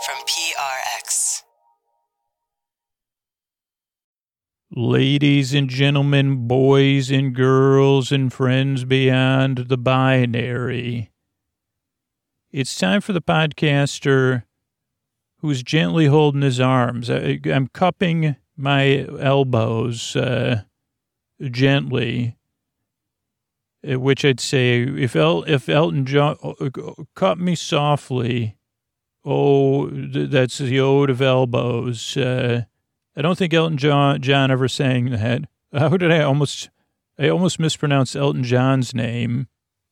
from PRX. Ladies and gentlemen, boys and girls and friends beyond the binary. It's time for the podcaster who's gently holding his arms. I'm cupping my elbows gently, which I'd say, if Elton John, cup me softly. Oh, that's the ode of elbows. I don't think Elton John ever sang that. How did I almost mispronounced Elton John's name.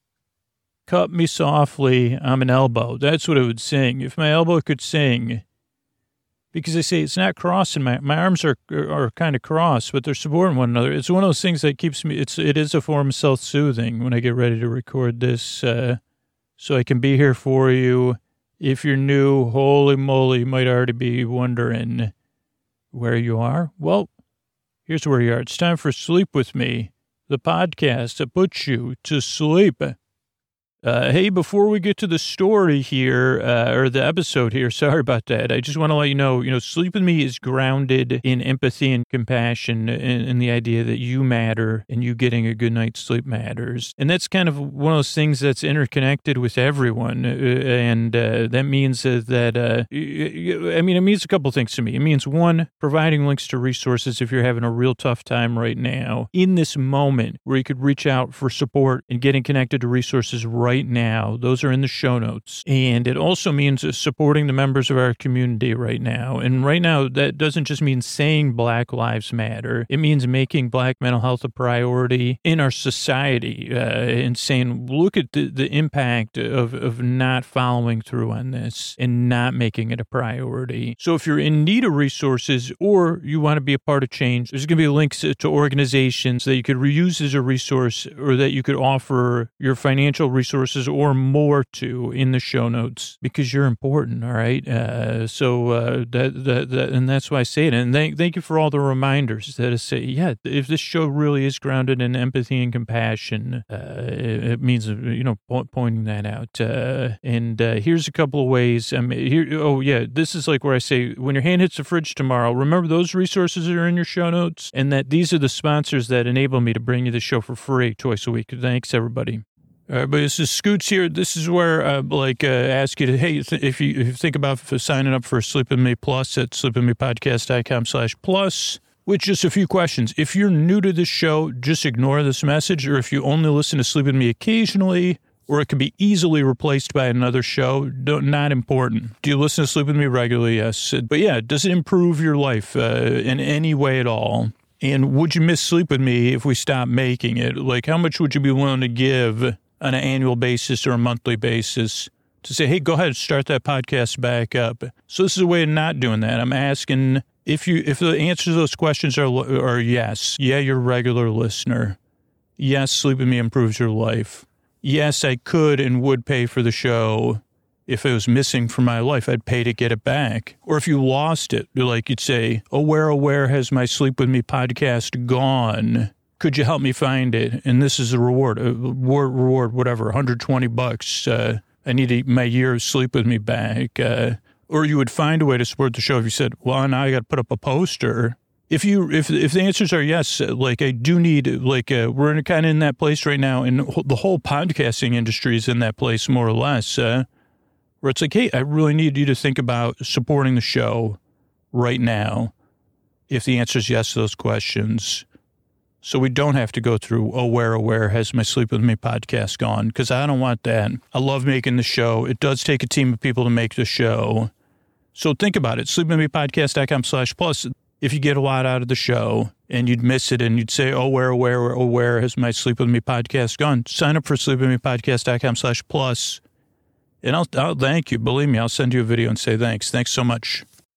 Cut me softly, I'm an elbow. That's what it would sing. If my elbow could sing, because they say it's not crossing, my arms are kind of crossed, but they're supporting one another. It's one of those things that keeps me, it is a form of self-soothing when I get ready to record this, so I can be here for you. If you're new, holy moly, you might already be wondering where you are. Well, here's where you are. It's time for Sleep With Me, the podcast that puts you to sleep. Hey, before we get to the story here, or the episode here, sorry about that. I just want to let you know, Sleep With Me is grounded in empathy and compassion and the idea that you matter and you getting a good night's sleep matters. And that's kind of one of those things that's interconnected with everyone. And that means that, it means a couple things to me. It means, one, providing links to resources if you're having a real tough time right now in this moment where you could reach out for support and getting connected to resources right now. Those are in the show notes. And it also means supporting the members of our community right now. And right now, that doesn't just mean saying Black Lives Matter. It means making Black mental health a priority in our society and saying, look at the impact of not following through on this and not making it a priority. So if you're in need of resources or you want to be a part of change, there's going to be links to organizations that you could reuse as a resource or that you could offer your financial resources or more to in the show notes because you're important. All right. So and that's why I say it. And thank you for all the reminders that I say, yeah, if this show really is grounded in empathy and compassion, it means, pointing that out. And here's a couple of ways. This is like where I say, when your hand hits the fridge tomorrow, remember those resources that are in your show notes and that these are the sponsors that enable me to bring you the show for free twice a week. Thanks, everybody. But this is Scoots here. This is where ask you to, hey, if you think about signing up for Sleep With Me Plus at sleepwithmepodcast.com/plus with just a few questions. If you're new to this show, just ignore this message. Or if you only listen to Sleep With Me occasionally, or it can be easily replaced by another show, not important. Do you listen to Sleep With Me regularly? Yes. But yeah, does it improve your life in any way at all? And would you miss Sleep With Me if we stop making it? Like, how much would you be willing to give on an annual basis or a monthly basis to say, hey, go ahead and start that podcast back up? So this is a way of not doing that. I'm asking if the answers to those questions are yes. Yeah, you're a regular listener. Yes, Sleep With Me improves your life. Yes, I could and would pay for the show. If it was missing from my life, I'd pay to get it back. Or if you lost it, like you'd say, oh, where has my Sleep With Me podcast gone? Could you help me find it? And this is a reward, whatever, $120. I need my year of Sleep With Me back. Or you would find a way to support the show if you said, well, now I got to put up a poster. If the answers are yes, like I do need, we're kind of in that place right now, and the whole podcasting industry is in that place more or less, where it's like, hey, I really need you to think about supporting the show right now. If the answer is yes to those questions. So we don't have to go through, where has my Sleep With Me podcast gone? Because I don't want that. I love making the show. It does take a team of people to make the show. So think about it. sleepwithmepodcast.com/plus. If you get a lot out of the show and you'd miss it and you'd say, where has my Sleep With Me podcast gone? Sign up for sleepwithmepodcast.com/plus. And I'll thank you. Believe me, I'll send you a video and say thanks. Thanks so much.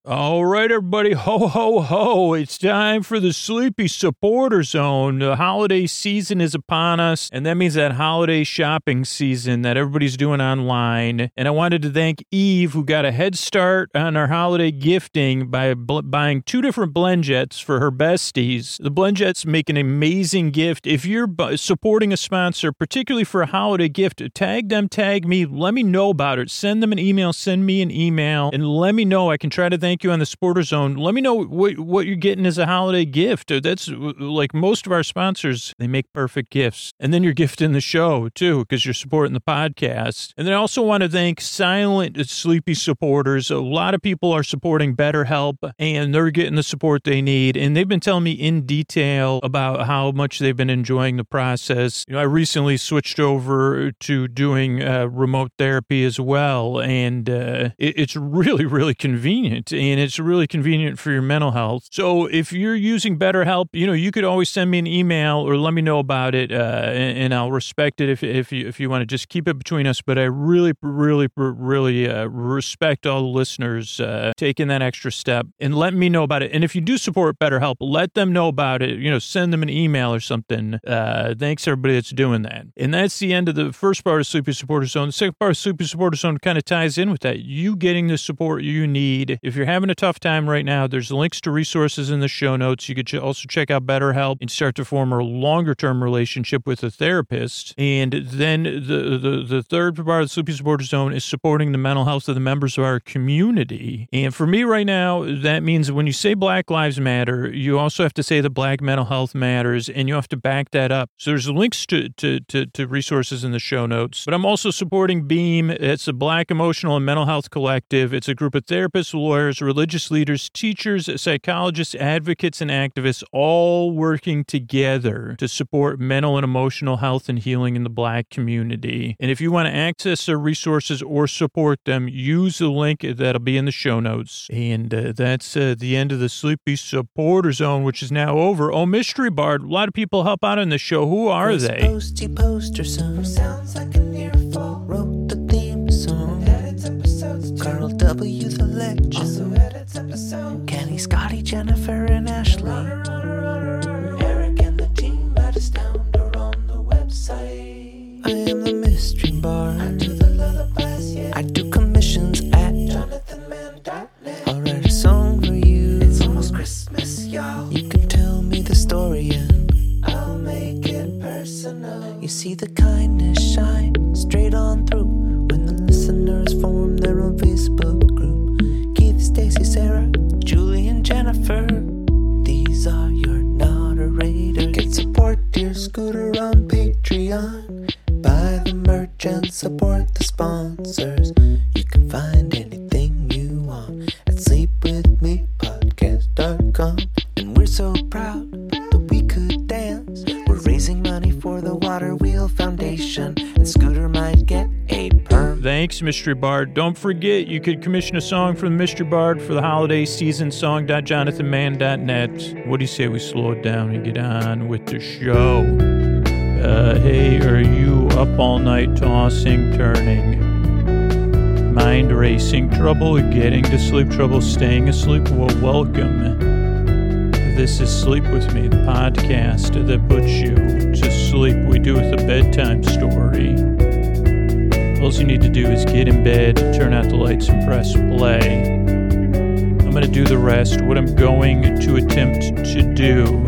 All right, everybody, ho, ho, ho. It's time for the Sleepy Supporter Zone. The holiday season is upon us, and that means that holiday shopping season that everybody's doing online. And I wanted to thank Eve, who got a head start on our holiday gifting by buying 2 different BlendJets for her besties. The BlendJets make an amazing gift. If you're supporting a sponsor, particularly for a holiday gift, tag them, tag me, let me know about it. Send them an email, send me an email, and let me know. I can try to thank you on the Supporter Zone. Let me know what you're getting as a holiday gift. That's like most of our sponsors, they make perfect gifts. And then you're gifting the show too, because you're supporting the podcast. And then I also want to thank silent Sleepy supporters. A lot of people are supporting BetterHelp, and they're getting the support they need. And they've been telling me in detail about how much they've been enjoying the process. I recently switched over to doing remote therapy as well, and it's really, really convenient. And it's really convenient for your mental health. So if you're using BetterHelp, you could always send me an email or let me know about it, and I'll respect it if you want to just keep it between us. But I really, really, really respect all the listeners taking that extra step and letting me know about it. And if you do support BetterHelp, let them know about it. Send them an email or something. Thanks, everybody that's doing that. And that's the end of the first part of Sleepy Supporter Zone. The second part of Sleepy Supporter Zone kind of ties in with that. You getting the support you need. If you're having a tough time right now, there's links to resources in the show notes. You could also check out BetterHelp and start to form a longer-term relationship with a therapist. And then the third part of the Sleepy Supporter Zone is supporting the mental health of the members of our community. And for me right now, that means when you say Black Lives Matter, you also have to say that Black mental health matters, and you have to back that up. So there's links to resources in the show notes. But I'm also supporting BEAM. It's a Black Emotional and Mental Health Collective. It's a group of therapists, lawyers, religious leaders, teachers, psychologists, advocates, and activists all working together to support mental and emotional health and healing in the Black community. And if you want to access their resources or support them, use the link that'll be in the show notes. And that's the end of the Sleepy Supporter Zone, which is now over. Oh, Mystery Bard, a lot of people help out on the show. Who are they? Posty poster son sounds like an earful. Wrote the theme song. Edits episodes too. Carl W. the legend. Also edits episodes. Kenny, Scotty, Jennifer, and Ashley. Eric and the team at Astound are on the website. I am the Mystery Bard. I do the lullabies, yeah. I do commissions at JonathanMann.net. I'll write a song for you. It's almost Christmas, y'all. You can tell me the story and I'll make it personal. You see the kindness shine straight on through when the listeners form their own Facebook group. Keith, Stacy, Sarah, Julie, and Jennifer. These are your moderators. Get support dear Scooter on Patreon. Buy the merch and support the sponsors. You can find anything you want at sleepwithmepodcast.com. And we're so proud that we could dance. We're raising money for the Water Wheel Foundation, and Scooter might get a perm. Thanks, Mystery Bard. Don't forget, you could commission a song from the Mystery Bard for the holiday season, song.jonathanmann.net. What do you say we slow it down and get on with the show? Hey, are you up all night tossing, turning, mind racing, trouble getting to sleep, trouble staying asleep? Well, welcome. This is Sleep With Me, the podcast that puts you to sleep. We do with a bedtime story. All you need to do is get in bed, turn out the lights, and press play. I'm going to do the rest. What I'm going to attempt to do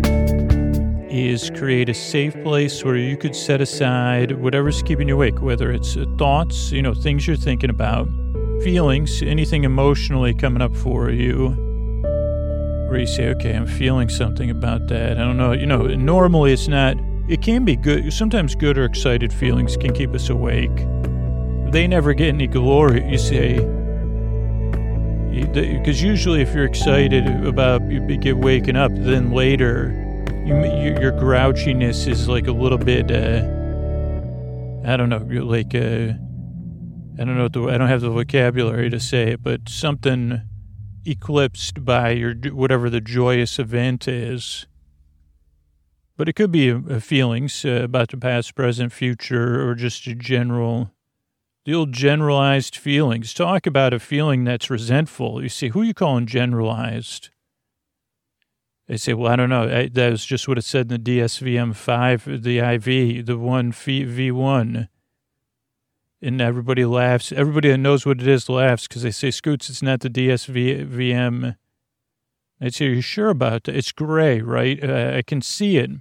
is create a safe place where you could set aside whatever's keeping you awake, whether it's thoughts, things you're thinking about, feelings, anything emotionally coming up for you, where you say, okay, I'm feeling something about that. I don't know. Normally it's not, it can be good. Sometimes good or excited feelings can keep us awake. They never get any glory, you say. Because usually if you're excited about you get waking up, then later your grouchiness is like a little bit, I don't know, like, I don't know, I don't have the vocabulary to say it, but something eclipsed by your whatever the joyous event is. But it could be feelings about the past, present, future, or just a general The old generalized feelings. Talk about a feeling that's resentful. You see, who are you calling generalized? They say, well, I don't know. That was just what it said in the DSVM-5, the IV, the one V1. And everybody laughs. Everybody that knows what it is laughs because they say, Scoots, it's not the DSVM. I'd say, are you sure about that? It's gray, right? I can see it.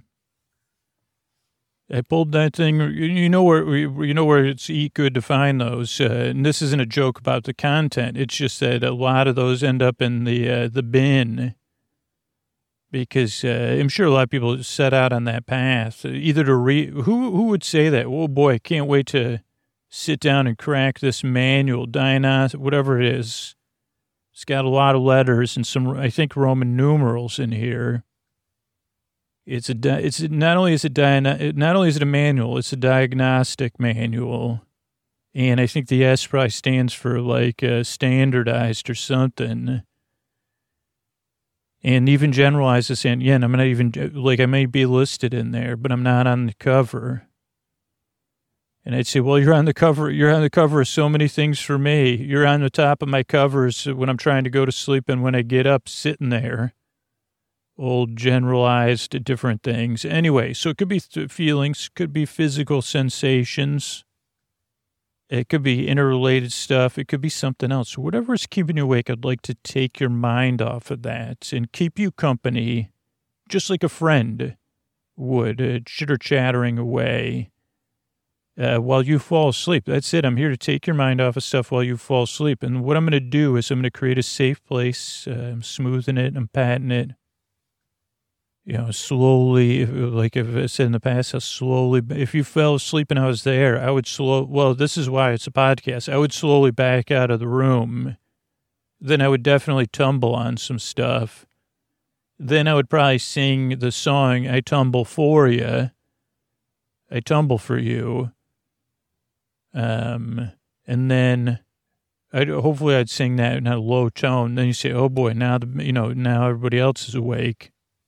I pulled that thing. You know where it's good to find those. And this isn't a joke about the content. It's just that a lot of those end up in the bin because I'm sure a lot of people set out on that path. Either to who would say that? Oh boy, I can't wait to sit down and crack this manual, whatever it is. It's got a lot of letters and some, I think, Roman numerals in here. Not only is it a manual, it's a diagnostic manual, and I think the S probably stands for like standardized or something. And even generalized is saying, yeah, I'm not even like I may be listed in there, but I'm not on the cover. And I'd say, well, you're on the cover of so many things for me. You're on the top of my covers when I'm trying to go to sleep and when I get up, sitting there. Old generalized different things. Anyway, so it could be feelings, could be physical sensations. It could be interrelated stuff. It could be something else. So whatever is keeping you awake, I'd like to take your mind off of that and keep you company, just like a friend would, chitter-chattering away. While you fall asleep. That's it. I'm here to take your mind off of stuff while you fall asleep. And what I'm going to do is I'm going to create a safe place. I'm smoothing it. I'm patting it. You know, slowly, like if I said in the past, how slowly, if you fell asleep and I was there, I would well, this is why it's a podcast. I would slowly back out of the room. Then I would definitely tumble on some stuff. Then I would probably sing the song, I Tumble For You. I tumble for you. And then hopefully I'd sing that in a low tone. Then you say, oh boy, now everybody else is awake.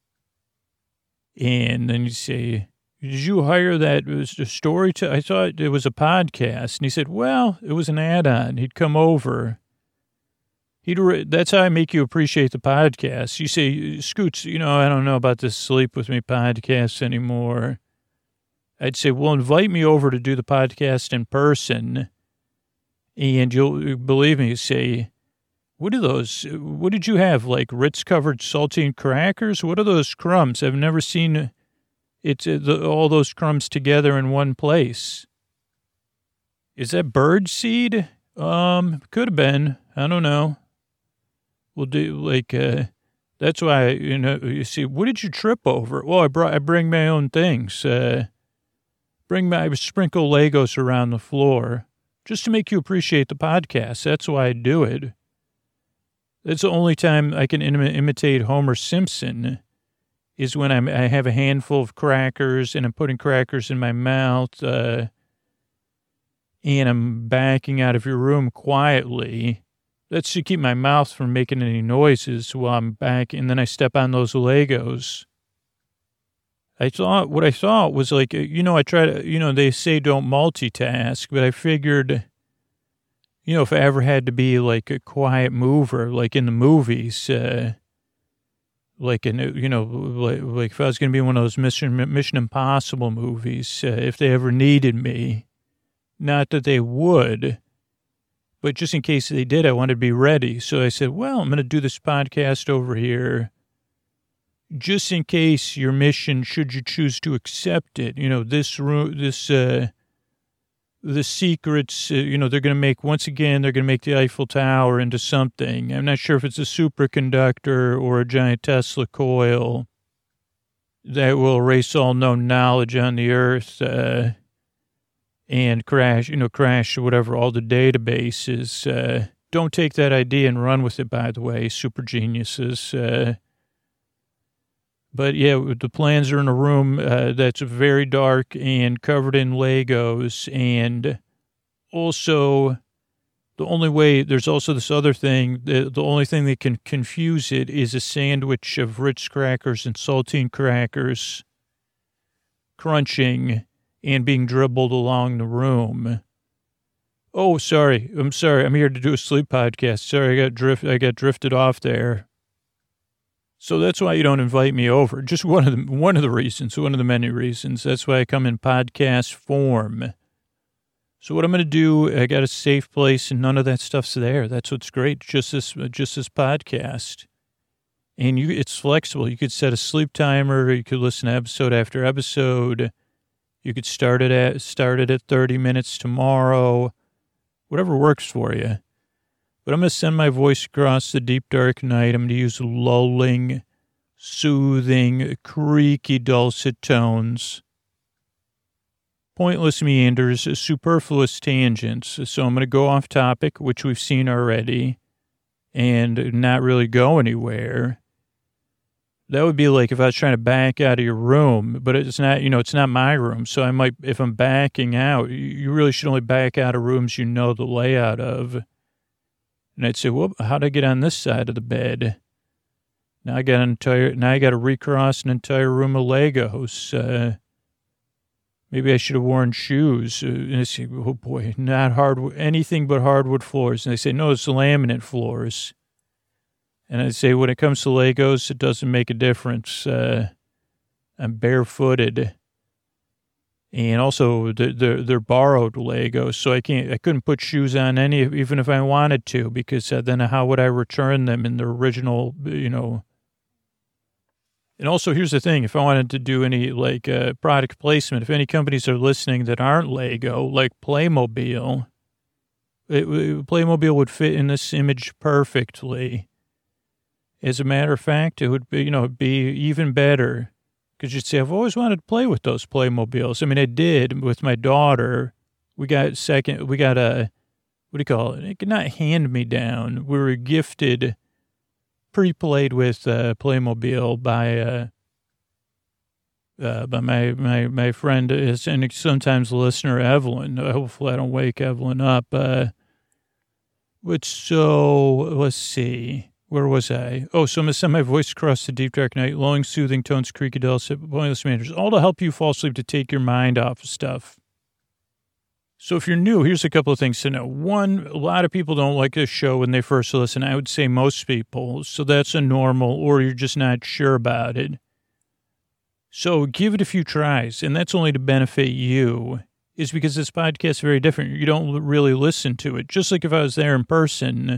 And then you say, did you hire that? It was a story I thought it was a podcast. And he said, well, it was an add-on. He'd come over. That's how I make you appreciate the podcast. You say, Scoots, I don't know about this Sleep With Me podcast anymore. I'd say, well, invite me over to do the podcast in person. And you'll believe me, say, what are those? What did you have? Like Ritz-covered saltine crackers? What are those crumbs? I've never seen all those crumbs together in one place. Is that bird seed? Could have been. I don't know. We'll do that's why, you see, what did you trip over? Well, I bring my own things. I sprinkle Legos around the floor just to make you appreciate the podcast. That's why I do it. That's the only time I can imitate Homer Simpson is when I have a handful of crackers and I'm putting crackers in my mouth and I'm backing out of your room quietly. That's to keep my mouth from making any noises while I'm back. And then I step on those Legos. What I thought was like, I try to, they say don't multitask, but I figured, if I ever had to be like a quiet mover, like in the movies, like if I was going to be one of those Mission Impossible movies, if they ever needed me, not that they would, but just in case they did, I wanted to be ready. So I said, well, I'm going to do this podcast over here. Just in case your mission, should you choose to accept it, the secrets, they're going to make the Eiffel Tower into something. I'm not sure if it's a superconductor or a giant Tesla coil that will erase all known knowledge on the earth and crash whatever, all the databases. Don't take that idea and run with it, by the way, super geniuses. But yeah, the plans are in a room that's very dark and covered in Legos. And also, there's also this other thing. The only thing that can confuse it is a sandwich of Ritz crackers and saltine crackers crunching and being dribbled along the room. Oh, sorry. I'm sorry. I'm here to do a sleep podcast. Sorry, I got drifted off there. So that's why you don't invite me over. Just one of the reasons, one of the many reasons. That's why I come in podcast form. So what I'm going to do, I got a safe place and none of that stuff's there. That's what's great. Just this podcast. And it's flexible. You could set a sleep timer. You could listen to episode after episode. You could start it at 30 minutes tomorrow. Whatever works for you. But I'm going to send my voice across the deep, dark night. I'm going to use lulling, soothing, creaky, dulcet tones. Pointless meanders, superfluous tangents. So I'm going to go off topic, which we've seen already, and not really go anywhere. That would be like if I was trying to back out of your room, but it's not, it's not my room. So I might, if I'm backing out, you really should only back out of rooms you know the layout of. And I'd say, well, how'd I get on this side of the bed? Now I got to recross an entire room of Legos. Maybe I should have worn shoes. And I say, oh boy, not anything but hardwood floors. And they say, no, it's laminate floors. And I say, when it comes to Legos, it doesn't make a difference. I'm barefooted. And also, they're borrowed Legos, so I couldn't put shoes on any, even if I wanted to, because then how would I return them in the original, And also, here's the thing: if I wanted to do any product placement, if any companies are listening that aren't Lego, like Playmobil, Playmobil would fit in this image perfectly. As a matter of fact, it would be, be even better. Because you'd say, I've always wanted to play with those Playmobiles. I mean, I did with my daughter. We got a, what do you call it? Not hand-me-down. We were gifted, pre-played with Playmobil by my friend, and sometimes listener, Evelyn. Hopefully I don't wake Evelyn up. Let's see. Where was I? Oh, so I'm going to send my voice across the deep, dark night, lulling, soothing tones, creaky, dulcet, pointless manners, all to help you fall asleep, to take your mind off of stuff. So if you're new, here's a couple of things to know. One, a lot of people don't like this show when they first listen. I would say most people. So that's a normal, or you're just not sure about it. So give it a few tries, and that's only to benefit you, is because this podcast is very different. You don't really listen to it. Just like if I was there in person.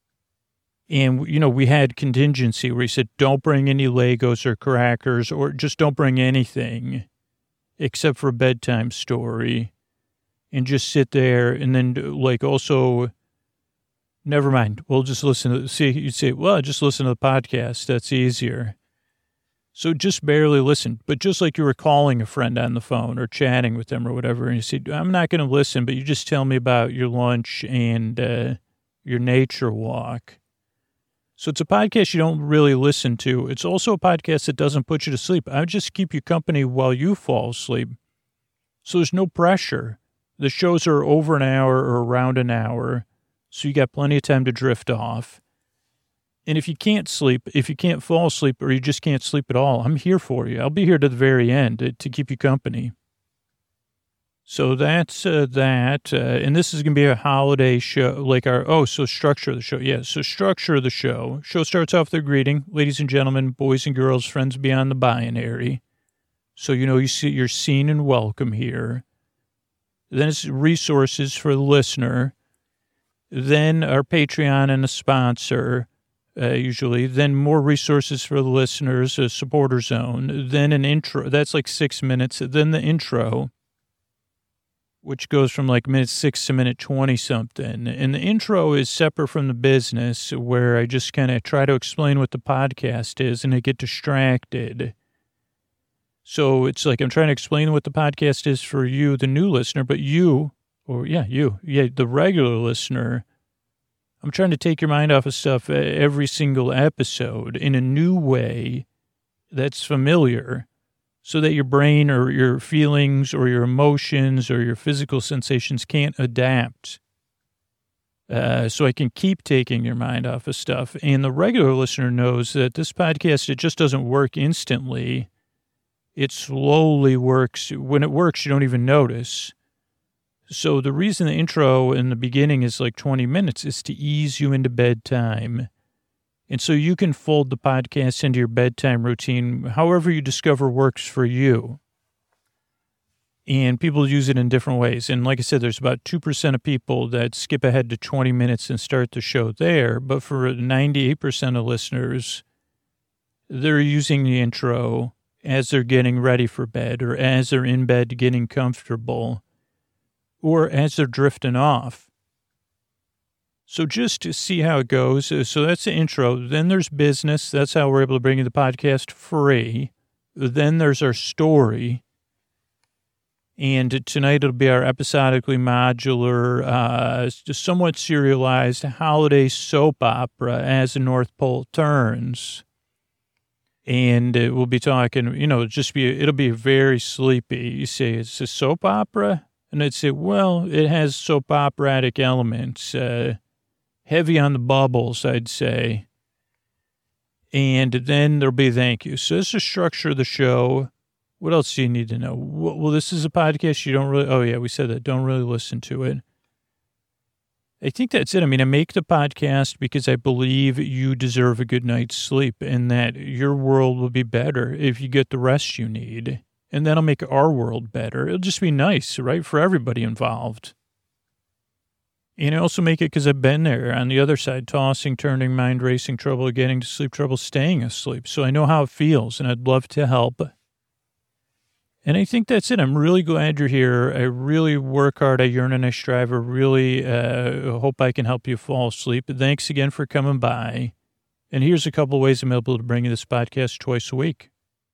And, we had contingency where he said, don't bring any Legos or crackers, or just don't bring anything except for a bedtime story, and just sit there. And then also, never mind. We'll just listen to, you'd say, well, just listen to the podcast. That's easier. So just barely listen. But just like you were calling a friend on the phone or chatting with them or whatever, and you said, I'm not going to listen, but you just tell me about your lunch and your nature walk. So it's a podcast you don't really listen to. It's also a podcast that doesn't put you to sleep. I would just keep you company while you fall asleep. So there's no pressure. The shows are over an hour or around an hour, so you got plenty of time to drift off. And if you can't sleep, if you can't fall asleep, or you just can't sleep at all, I'm here for you. I'll be here to the very end to keep you company. So that's that. And this is going to be a holiday show, so structure of the show. Yeah, so structure of the show. Show starts off with a greeting. Ladies and gentlemen, boys and girls, friends beyond the binary. So, you're seen and welcome here. Then it's resources for the listener. Then our Patreon and a sponsor, usually. Then more resources for the listeners, a supporter zone. Then an intro. That's like 6 minutes. Then the intro, which goes from minute 6 to minute 20-something. And the intro is separate from the business, where I just kind of try to explain what the podcast is, and I get distracted. So it's like I'm trying to explain what the podcast is for you, the new listener, but the regular listener, I'm trying to take your mind off of stuff every single episode in a new way that's familiar, so that your brain or your feelings or your emotions or your physical sensations can't adapt. So I can keep taking your mind off of stuff. And the regular listener knows that this podcast, it just doesn't work instantly. It slowly works. When it works, you don't even notice. So the reason the intro in the beginning is like 20 minutes is to ease you into bedtime. And so you can fold the podcast into your bedtime routine, however you discover works for you. And people use it in different ways. And like I said, there's about 2% of people that skip ahead to 20 minutes and start the show there. But for 98% of listeners, they're using the intro as they're getting ready for bed, or as they're in bed getting comfortable, or as they're drifting off. So just to see how it goes. So that's the intro. Then there's business. That's how we're able to bring you the podcast free. Then there's our story. And tonight it'll be our episodically modular, somewhat serialized holiday soap opera as the North Pole turns. And we'll be talking, it'll be very sleepy. You say, it's a soap opera? And I'd say, well, it has soap operatic elements, heavy on the bubbles, I'd say. And then there'll be thank you. So this is the structure of the show. What else do you need to know? Well, this is a podcast you don't really, oh yeah, we said that, don't really listen to it. I think that's it. I mean, I make the podcast because I believe you deserve a good night's sleep and that your world will be better if you get the rest you need. And that'll make our world better. It'll just be nice, right, for everybody involved. And I also make it because I've been there on the other side, tossing, turning, mind racing, trouble getting to sleep, trouble staying asleep. So I know how it feels, and I'd love to help. And I think that's it. I'm really glad you're here. I really work hard. I yearn and I strive. I really hope I can help you fall asleep. Thanks again for coming by. And here's a couple of ways I'm able to bring you this podcast twice a week.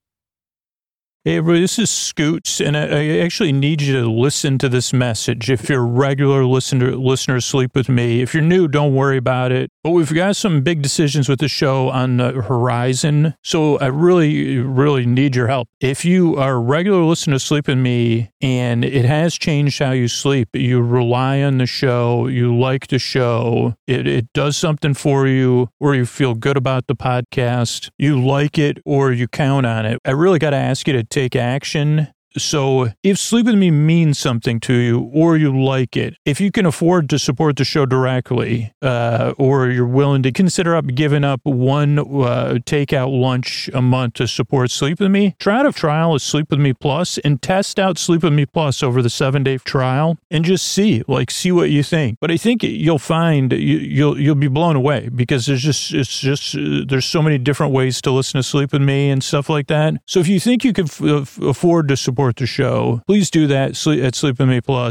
Hey, everybody, this is Scoots, and I actually need you to listen to this message. If you're a regular listener, sleep with me. If you're new, don't worry about it. But we've got some big decisions with the show on the horizon, so I really, really need your help. If you are a regular listener to Sleep with Me, and it has changed how you sleep, you rely on the show, you like the show, it does something for you, or you feel good about the podcast, you like it, or you count on it, I really got to ask you to take action. So if Sleep With Me means something to you, or you like it, if you can afford to support the show directly, or you're willing to consider giving up one takeout lunch a month to support Sleep With Me, try out a trial of Sleep With Me Plus and test out Sleep With Me Plus over the 7-day trial and just see what you think. But I think you'll find you'll be blown away because there's so many different ways to listen to Sleep With Me and stuff like that. So if you think you could afford to support the show, please do that at Sleep With Me Plus,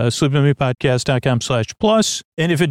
sleepwithmepodcast.com/plus. And if it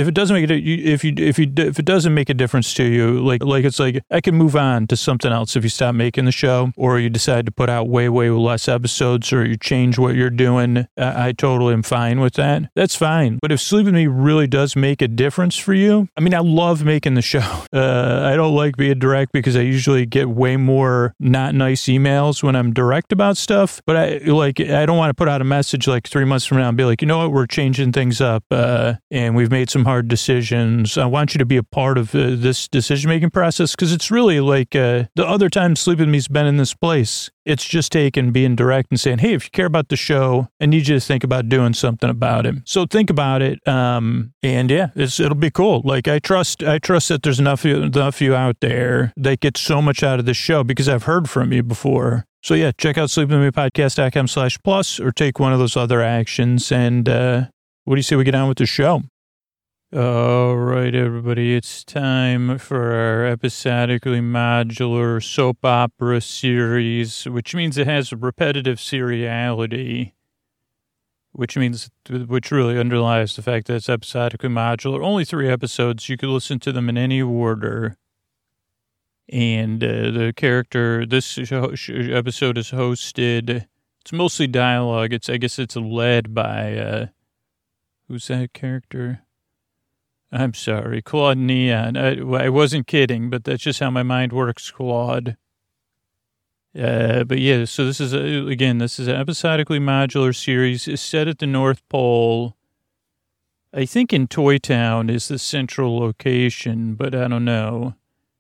doesn't make a difference to you, like I can move on to something else if you stop making the show, or you decide to put out way less episodes, or you change what you're doing, I totally am fine with that. That's fine. But if Sleep With Me really does make a difference for you, I mean, I love making the show. I don't like being direct because I usually get way more not nice emails when I'm direct about stuff. But I don't want to put out a message like 3 months from now and be like, you know what, we're changing things up, and we've made some hard decisions. I want you to be a part of this decision-making process, because it's really like the other time Sleep With Me's been in this place. It's just taking being direct and saying, hey, if you care about the show, I need you to think about doing something about it. So think about it. And yeah, it'll be cool. Like I trust that there's enough of you out there that get so much out of this show because I've heard from you before. So yeah, check out sleepwithmepodcast.com/plus or take one of those other actions. And what do you say we get on with the show? All right, everybody, it's time for our episodically modular soap opera series, which means it has a repetitive seriality, which really underlies the fact that it's episodically modular. Only 3 episodes. You can listen to them in any order. And the character, this episode is hosted, it's mostly dialogue. I guess it's led by, who's that character? I'm sorry, Claude Neon. I wasn't kidding, but that's just how my mind works, Claude. But yeah, so this is an episodically modular series. It's set at the North Pole. I think in Toy Town is the central location, but I don't know.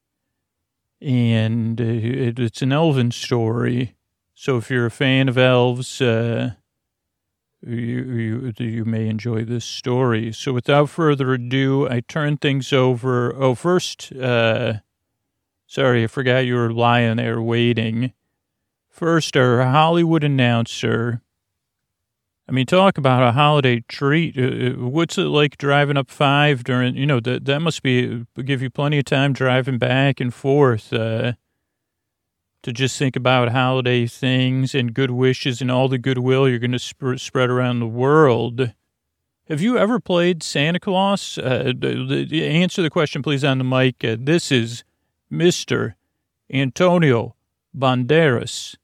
And it's an elven story. So if you're a fan of elves, you may enjoy this story. So without further ado, I turn things over. Oh, first, sorry, I forgot you were lying there waiting. First, our Hollywood announcer. I mean, talk about a holiday treat. What's it like driving up 5 during, that must give you plenty of time driving back and forth to just think about holiday things and good wishes and all the goodwill you're going to spread around the world. Have you ever played Santa Claus? Answer the question, please, on the mic. This is Mr. Antonio Banderas.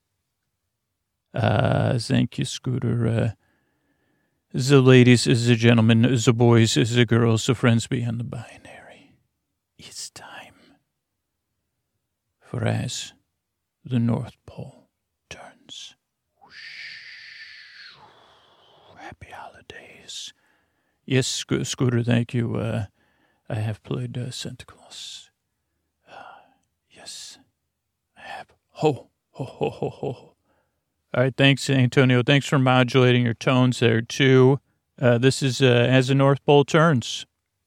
Thank you, Scooter. The ladies, the gentlemen, the boys, the girls, the friends beyond the binary. It's time for As the North Pole Turns. Happy holidays. Yes, Scooter, thank you. I have played Santa Claus. Yes, I have. Ho, ho, ho, ho, ho. All right, thanks, Antonio. Thanks for modulating your tones there, too. This is As the North Pole Turns.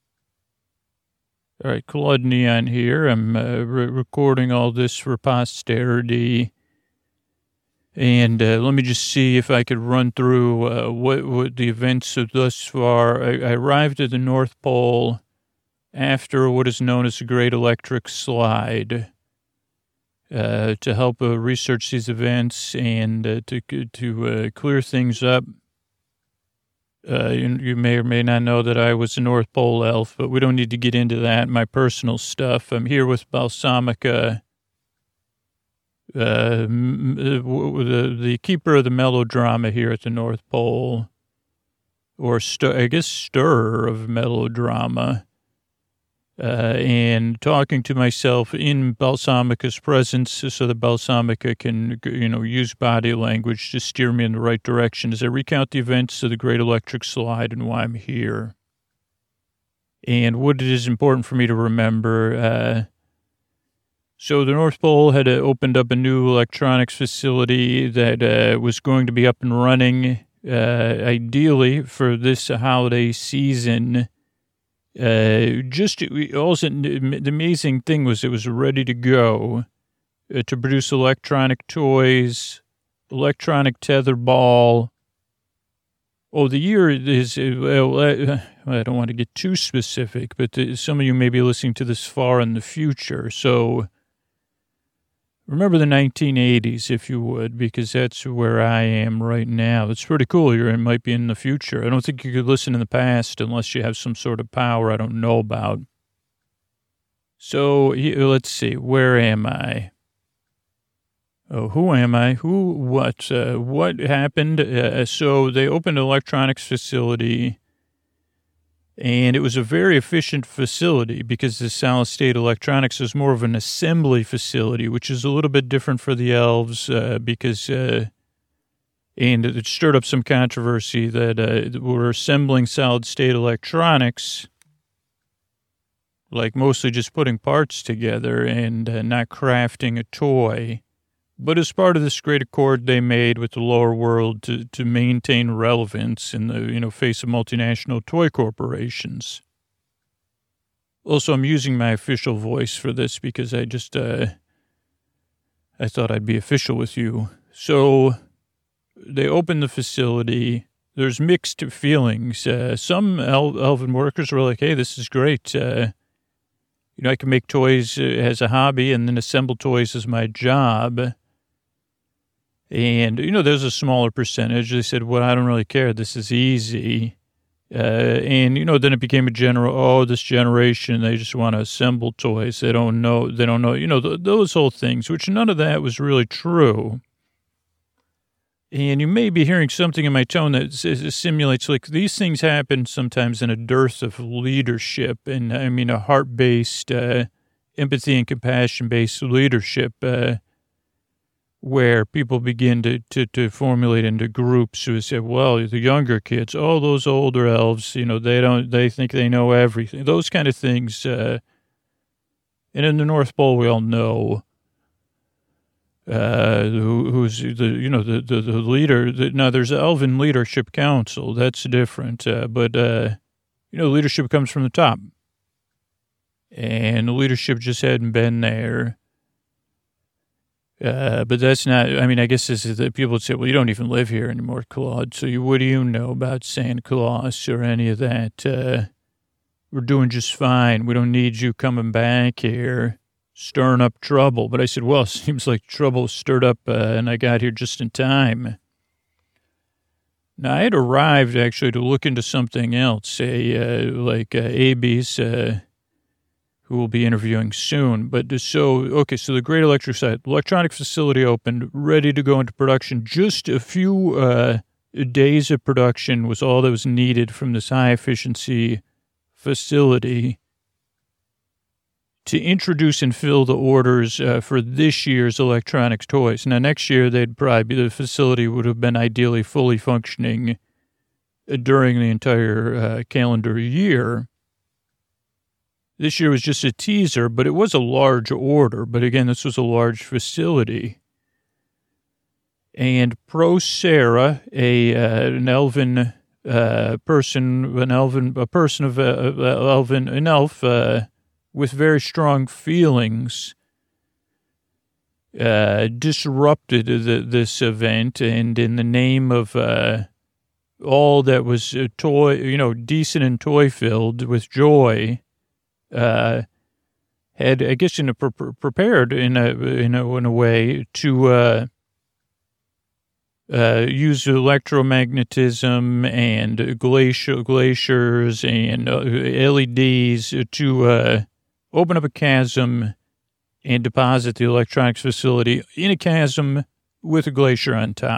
All right, Claude Neon here. I'm recording all this for posterity. And let me just see if I could run through what the events of thus far. I arrived at the North Pole after what is known as the Great Electric Slide. To help research these events and to clear things up. You may or may not know that I was a North Pole elf, but we don't need to get into that, my personal stuff. I'm here with Balsamica, the keeper of the melodrama here at the North Pole, or stirrer of melodrama. And talking to myself in Balsamica's presence so that Balsamica can, use body language to steer me in the right direction as I recount the events of the Great Electric Slide and why I'm here. And what it is important for me to remember. So the North Pole had opened up a new electronics facility that was going to be up and running, ideally for this holiday season. The amazing thing was it was ready to go to produce electronic toys, electronic tetherball. Oh, the year is, I don't want to get too specific, but some of you may be listening to this far in the future. So remember the 1980s, if you would, because that's where I am right now. It's pretty cool. It might be in the future. I don't think you could listen in the past unless you have some sort of power I don't know about. So let's see. Where am I? Oh, who am I? Who? What? What happened? So they opened an electronics facility. And it was a very efficient facility because the solid state electronics is more of an assembly facility, which is a little bit different for the elves because and it stirred up some controversy that we're assembling solid state electronics, like mostly just putting parts together and not crafting a toy. But as part of this great accord they made with the lower world to maintain relevance in the face of multinational toy corporations. Also, I'm using my official voice for this because I just I thought I'd be official with you. So they opened the facility. There's mixed feelings. Some elven workers were like, "Hey, this is great. I can make toys as a hobby and then assemble toys as my job." And, there's a smaller percentage. They said, well, I don't really care. This is easy. And, then it became a general, this generation, they just want to assemble toys. They don't know, those whole things, which none of that was really true. And you may be hearing something in my tone that simulates, like, these things happen sometimes in a dearth of leadership. And, I mean, a heart-based, empathy and compassion-based leadership, where people begin to formulate into groups who say, well, the younger kids, those older elves, they think they know everything. Those kind of things. And in the North Pole, we all know who's the leader. Now, there's an Elven Leadership Council. That's different. But leadership comes from the top. And the leadership just hadn't been there. But that's not, I guess this is that people would say, well, you don't even live here anymore, Claude. So what do you know about Santa Claus or any of that? We're doing just fine. We don't need you coming back here, stirring up trouble. But I said, well, it seems like trouble stirred up, and I got here just in time. Now, I had arrived, actually, to look into something else, AB's, who will be interviewing soon. But so the Great Electronic Facility opened, ready to go into production. Just a few days of production was all that was needed from this high-efficiency facility to introduce and fill the orders for this year's electronics toys. Now, next year, the facility would have been ideally fully functioning during the entire calendar year. This year was just a teaser, but it was a large order. But again, this was a large facility. And Procera, an elven an elf with very strong feelings, disrupted this event, and in the name of all that was decent and toy-filled with joy, had, I guess, prepared in a way to use electromagnetism and glaciers and LEDs to open up a chasm and deposit the electronics facility in a chasm with a glacier on top.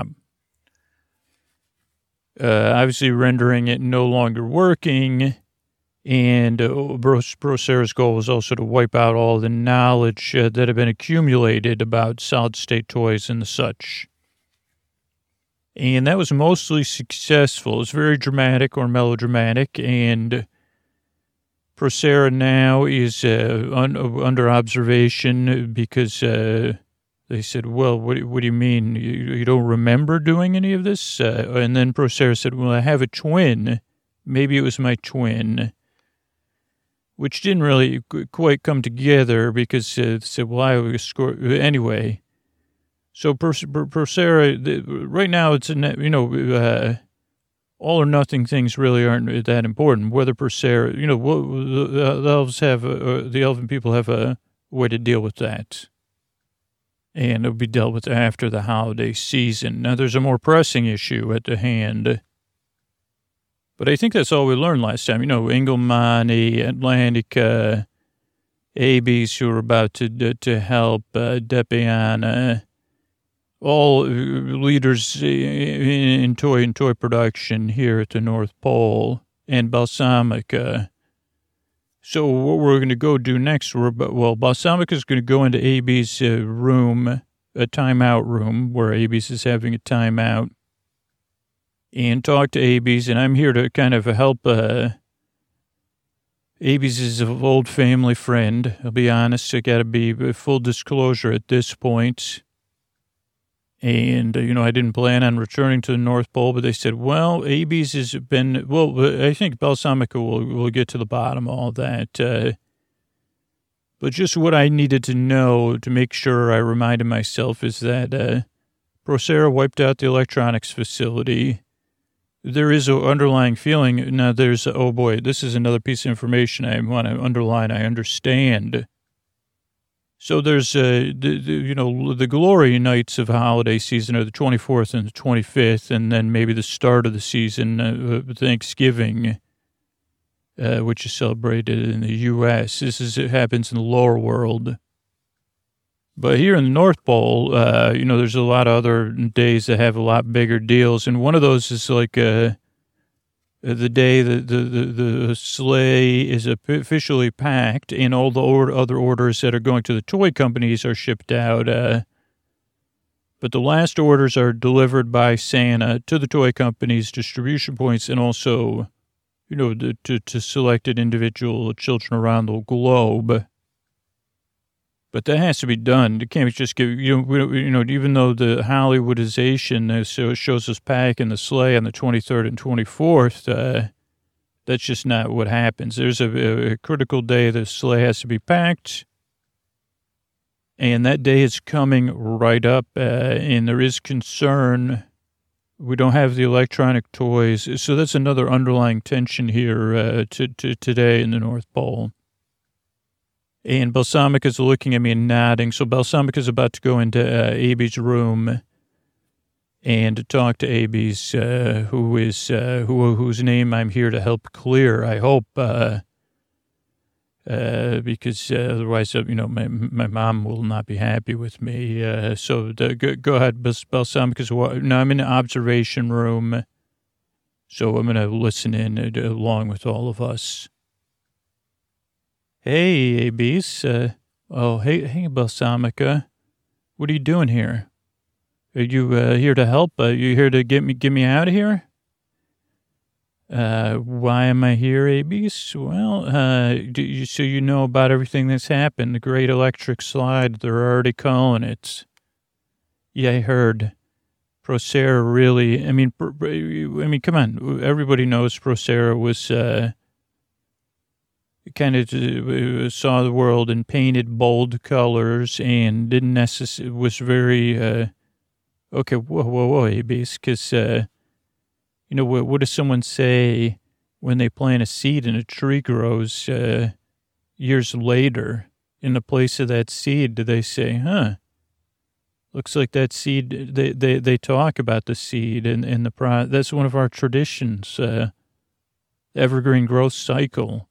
Obviously rendering it no longer working. And Procera's goal was also to wipe out all the knowledge that had been accumulated about solid-state toys and the such. And that was mostly successful. It was very dramatic or melodramatic, and Procera now is under observation because they said, well, what do you mean? You don't remember doing any of this? And then Procera said, well, I have a twin. Maybe it was my twin, which didn't really quite come together because they said, well, I was anyway. So Procera, right now it's all or nothing things really aren't that important. Whether Procera, the elves have, the elven people have a way to deal with that. And it'll be dealt with after the holiday season. Now, there's a more pressing issue at the hand. But I think that's all we learned last time. Ingelmani, Atlantica, ABs who are about to help, Depiana, all leaders in toy production here at the North Pole, and Balsamica. So what we're going to go do next, Balsamica is going to go into AB's room, a timeout room, where AB's is having a timeout, and talk to AB's, and I'm here to kind of help. AB's is an old family friend. I'll be honest, I got to be full disclosure at this point. And, I didn't plan on returning to the North Pole, but they said, well, AB's has been, I think Balsamica will get to the bottom of all that. But just what I needed to know to make sure I reminded myself is that Procera wiped out the electronics facility. There is an underlying feeling. Now, oh boy, this is another piece of information I want to underline. I understand. So there's, the glory nights of holiday season are the 24th and the 25th, and then maybe the start of the season, Thanksgiving, which is celebrated in the U.S. It happens in the lower world. But here in the North Pole, there's a lot of other days that have a lot bigger deals, and one of those is like the day the sleigh is officially packed and all the other orders that are going to the toy companies are shipped out. But the last orders are delivered by Santa to the toy companies' distribution points and also, to selected individual children around the globe. But that has to be done. You can't just give, even though the Hollywoodization shows us packing the sleigh on the 23rd and 24th, that's just not what happens. There's a critical day the sleigh has to be packed. And that day is coming right up, and there is concern. We don't have the electronic toys. So that's another underlying tension here today in the North Pole. And Balsamic is looking at me and nodding. So Balsamic is about to go into Abby's room and talk to Abby's, whose name I'm here to help clear, I hope, because otherwise, my mom will not be happy with me. So go ahead, Balsamic. Now I'm in the observation room, so I'm going to listen in along with all of us. Hey, Abby's. Hey, Balsamica. What are you doing here? Are you here to help? Are you here to get me out of here? Why am I here, Abby's? Well, so you know about everything that's happened. The Great Electric Slide, they're already calling it. Yeah, I heard. Procera really, I mean, come on. Everybody knows Procera was, kind of saw the world in painted bold colors and didn't necessarily, was very, okay, whoa, Abby's, because, what does someone say when they plant a seed and a tree grows years later? In the place of that seed, do they say, looks like that seed, they talk about the seed and that's one of our traditions, evergreen growth cycle.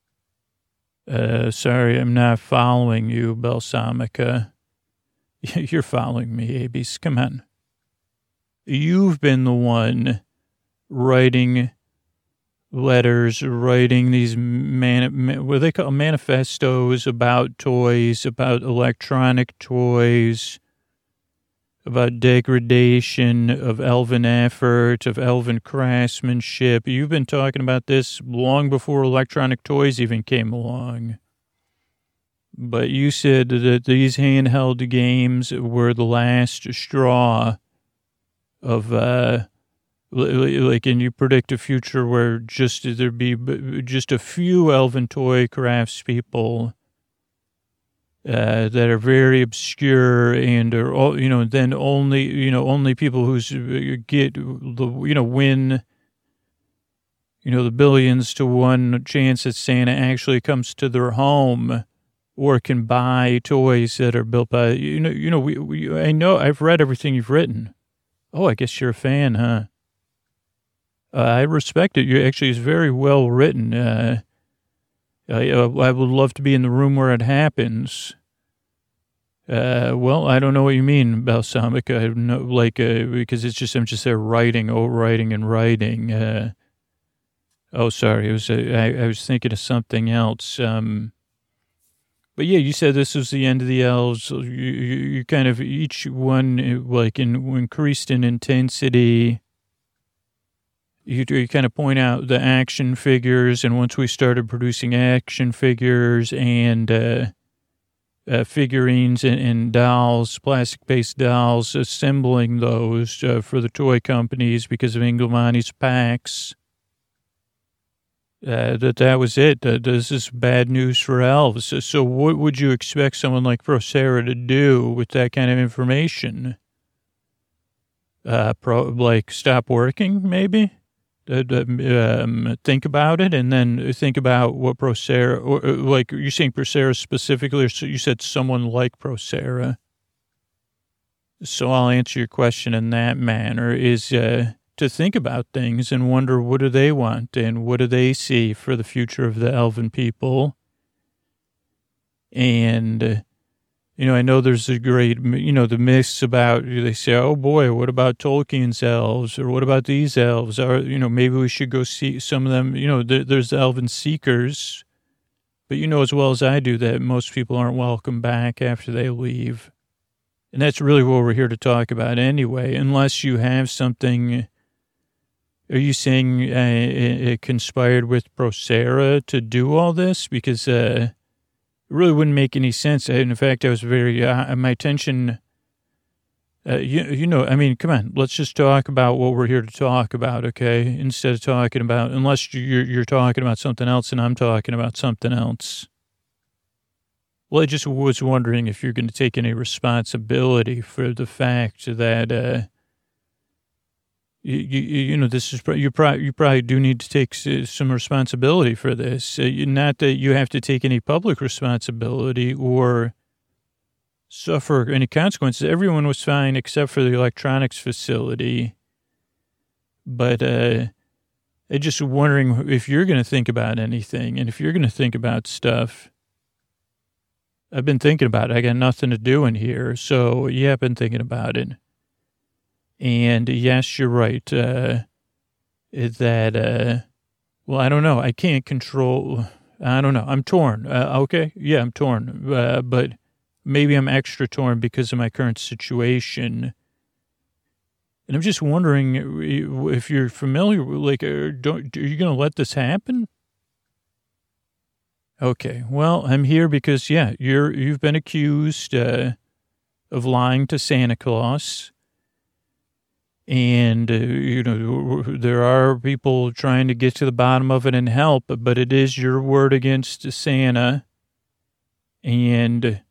Sorry, I'm not following you, Balsamica. You're following me, Abby's. Come on. You've been the one writing letters, writing these what they call manifestos about toys, about electronic toys, about degradation of elven effort, of elven craftsmanship. You've been talking about this long before electronic toys even came along. But you said that these handheld games were the last straw of, and you predict a future where there'd be just a few elven toy craftspeople that are very obscure and are all, then only people who's get win, the billions to one chance that Santa actually comes to their home or can buy toys that are built by, I know I've read everything you've written. Oh, I guess you're a fan, huh? I respect it. You actually, it's very well written. I would love to be in the room where it happens. Well, I don't know what you mean, Balsamic. I know, because I'm just there writing. Sorry. I was thinking of something else. But yeah, you said this was the end of the elves. You kind of, each one, increased in intensity. You kind of point out the action figures, and once we started producing action figures and figurines and dolls, plastic-based dolls, assembling those for the toy companies because of Engelmani's PAX, that was it. This is bad news for elves. So what would you expect someone like Procera to do with that kind of information? Stop working, maybe? Think about it, and then think about what Procera, or you're saying Procera specifically, or you said someone like Procera. So I'll answer your question in that manner, is to think about things and wonder, what do they want and what do they see for the future of the elven people? And I know there's a great, the myths about, they say, oh boy, what about Tolkien's elves? Or what about these elves? Or, maybe we should go see some of them. There's the elven seekers. But as well as I do that most people aren't welcome back after they leave. And that's really what we're here to talk about anyway, unless you have something. Are you saying it conspired with Procera to do all this? Because, really wouldn't make any sense. In fact, I was very, my attention, I mean, come on, let's just talk about what we're here to talk about, okay? Instead of talking about, unless you're talking about something else and I'm talking about something else. Well, I just was wondering if you're going to take any responsibility for the fact that, this is, you probably do need to take some responsibility for this. Not that you have to take any public responsibility or suffer any consequences. Everyone was fine except for the electronics facility. But I just wondering if you're going to think about anything, and if you're going to think about stuff. I've been thinking about it. I got nothing to do in here. So, yeah, I've been thinking about it. And, yes, you're right. Well, I don't know. I can't control. I don't know. I'm torn. Okay. Yeah, I'm torn. But maybe I'm extra torn because of my current situation. And I'm just wondering if you're familiar, like, are you going to let this happen? Okay, well, I'm here because, yeah, you've been accused of lying to Santa Claus. And, there are people trying to get to the bottom of it and help, but it is your word against Santa. And,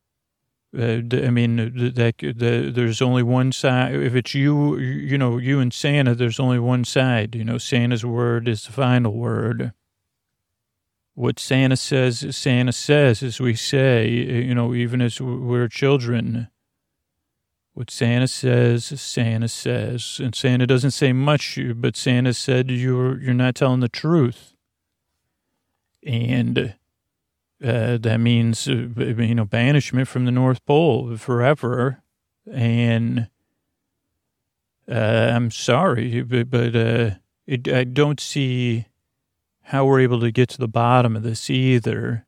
there's only one side. If it's you and Santa, there's only one side. Santa's word is the final word. What Santa says, as we say, even as we're children. What Santa says. And Santa doesn't say much, but Santa said you're not telling the truth. And that means, banishment from the North Pole forever. And I'm sorry, but I don't see how we're able to get to the bottom of this either.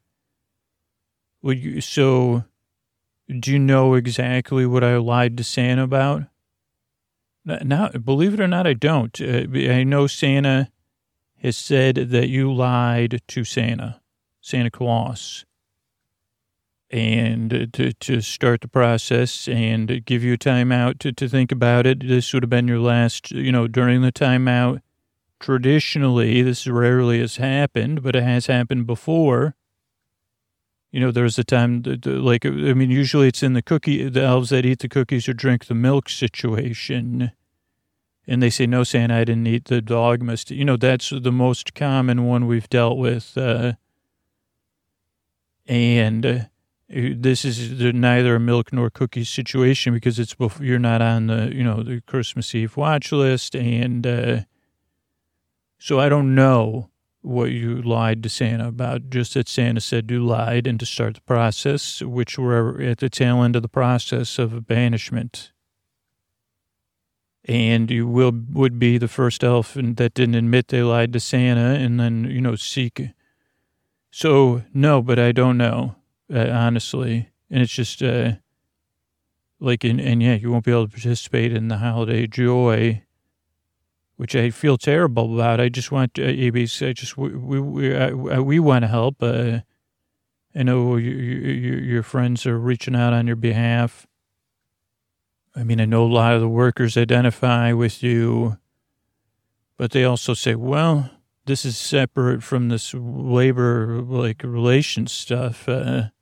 So, do you know exactly what I lied to Santa about? Now, believe it or not, I don't. I know Santa has said that you lied to Santa Claus, and to start the process and give you a timeout to think about it. This would have been your last, during the timeout. Traditionally, this rarely has happened, but it has happened before. There's a time, usually it's in the elves that eat the cookies or drink the milk situation. And they say, no, Santa, I didn't eat the dog must. That's the most common one we've dealt with. And this is neither a milk nor cookies situation because it's before, you're not on the Christmas Eve watch list. And so I don't know what you lied to Santa about, just that Santa said you lied, and to start the process, which we're at the tail end of the process of banishment. And you would be the first elf that didn't admit they lied to Santa and then, seek. So, no, but I don't know, honestly. And it's just, yeah, you won't be able to participate in the holiday joy, which I feel terrible about. I just want, we want to help. I know your friends are reaching out on your behalf. I know a lot of the workers identify with you, but they also say, well, this is separate from this labor, relations stuff. Well,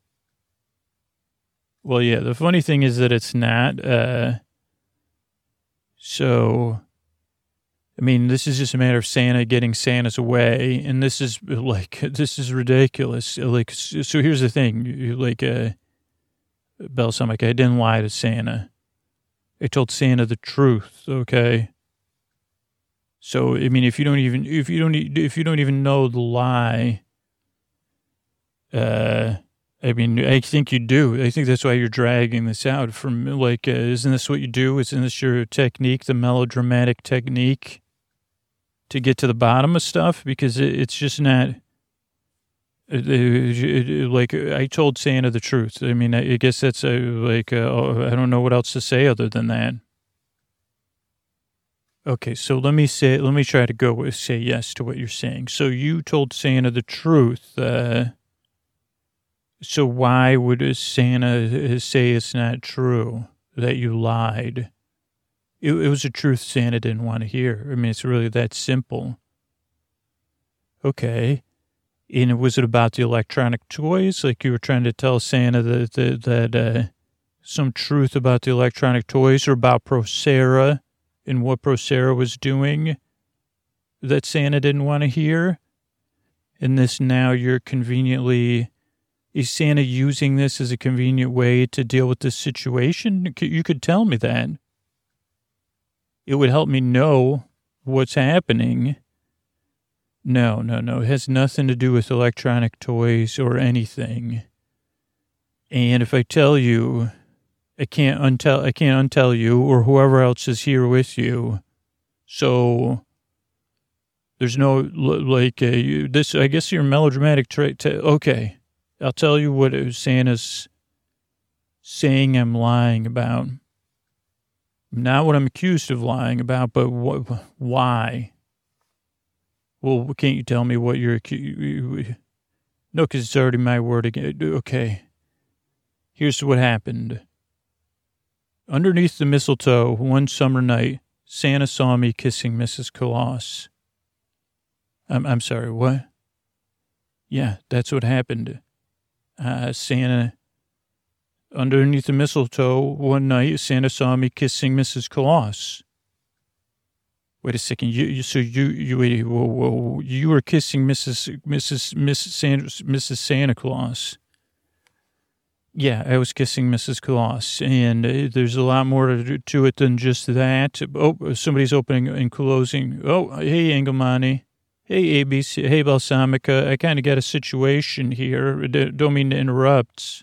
yeah, the funny thing is that it's not. So, this is just a matter of Santa getting Santa's away, and this is ridiculous. So here's the thing, Balsamic, I didn't lie to Santa. I told Santa the truth, okay? So, if you don't even know the lie, I think you do. I think that's why you're dragging this out from, isn't this what you do? Isn't this your technique, the melodramatic technique to get to the bottom of stuff? Because it's just not, I told Santa the truth. I guess that's I don't know what else to say other than that. Okay, so let me try to say yes to what you're saying. So you told Santa the truth. So why would Santa say it's not true, that you lied? It was a truth Santa didn't want to hear. I mean, it's really that simple. Okay. And was it about the electronic toys? Like you were trying to tell Santa that some truth about the electronic toys, or about Procera and what Procera was doing that Santa didn't want to hear? And this now you're conveniently... Is Santa using this as a convenient way to deal with this situation? You could tell me that. It would help me know what's happening. No. It has nothing to do with electronic toys or anything. And if I tell you, I can't untell you, or whoever else is here with you. So there's no, this, I guess you're melodramatic trait. Okay. I'll tell you what Santa's saying I'm lying about. Not what I'm accused of lying about, but why? Well, can't you tell me what you're accused? No, because it's already my word again. Okay. Here's what happened. Underneath the mistletoe, one summer night, Santa saw me kissing Mrs. Claus. I'm sorry, what? Yeah, that's what happened. Santa, underneath the mistletoe, one night, Santa saw me kissing Mrs. Claus. Wait a second. You wait, whoa. You were kissing Mrs. Santa Claus. Yeah, I was kissing Mrs. Claus, and there's a lot more to it than just that. Oh, somebody's opening and closing. Oh, hey, Engelmani. Hey, ABC. Hey, Balsamica. I kind of got a situation here. Don't mean to interrupt.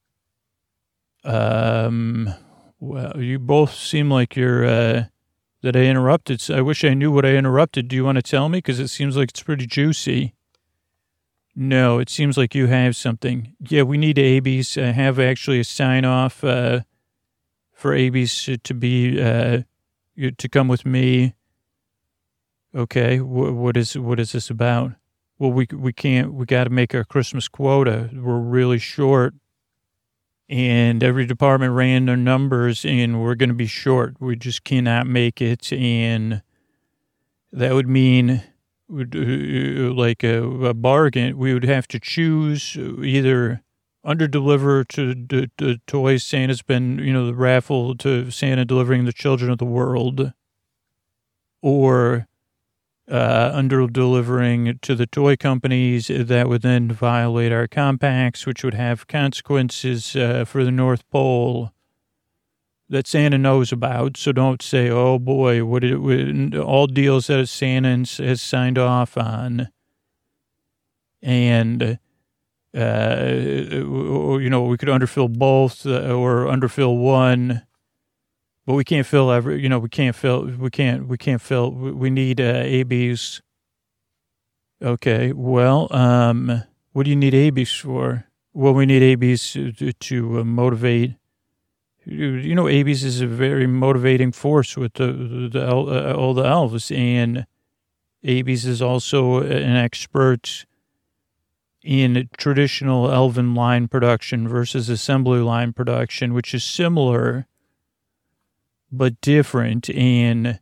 Well, you both seem like you're, that I interrupted. I wish I knew what I interrupted. Do you want to tell me? Because it seems like it's pretty juicy. No, it seems like you have something. Yeah, we need ABs. I have actually a sign-off for ABs to be, to come with me. Okay, what is this about? Well, we got to make our Christmas quota. We're really short. And every department ran their numbers, and we're going to be short. We just cannot make it. And that would mean, like a bargain, we would have to choose either under-deliver to the toys Santa's been, the raffle to Santa delivering the children of the world, or under-delivering to the toy companies that would then violate our compacts, which would have consequences for the North Pole that Santa knows about. So don't say, oh, boy, all deals that Santa has signed off on. And, we could underfill both or underfill one. But we can't fill we need ABs. Okay, well, what do you need ABs for? Well, we need ABs to motivate. ABs is a very motivating force with all the elves, and ABs is also an expert in traditional elven line production versus assembly line production, which is similar but different. And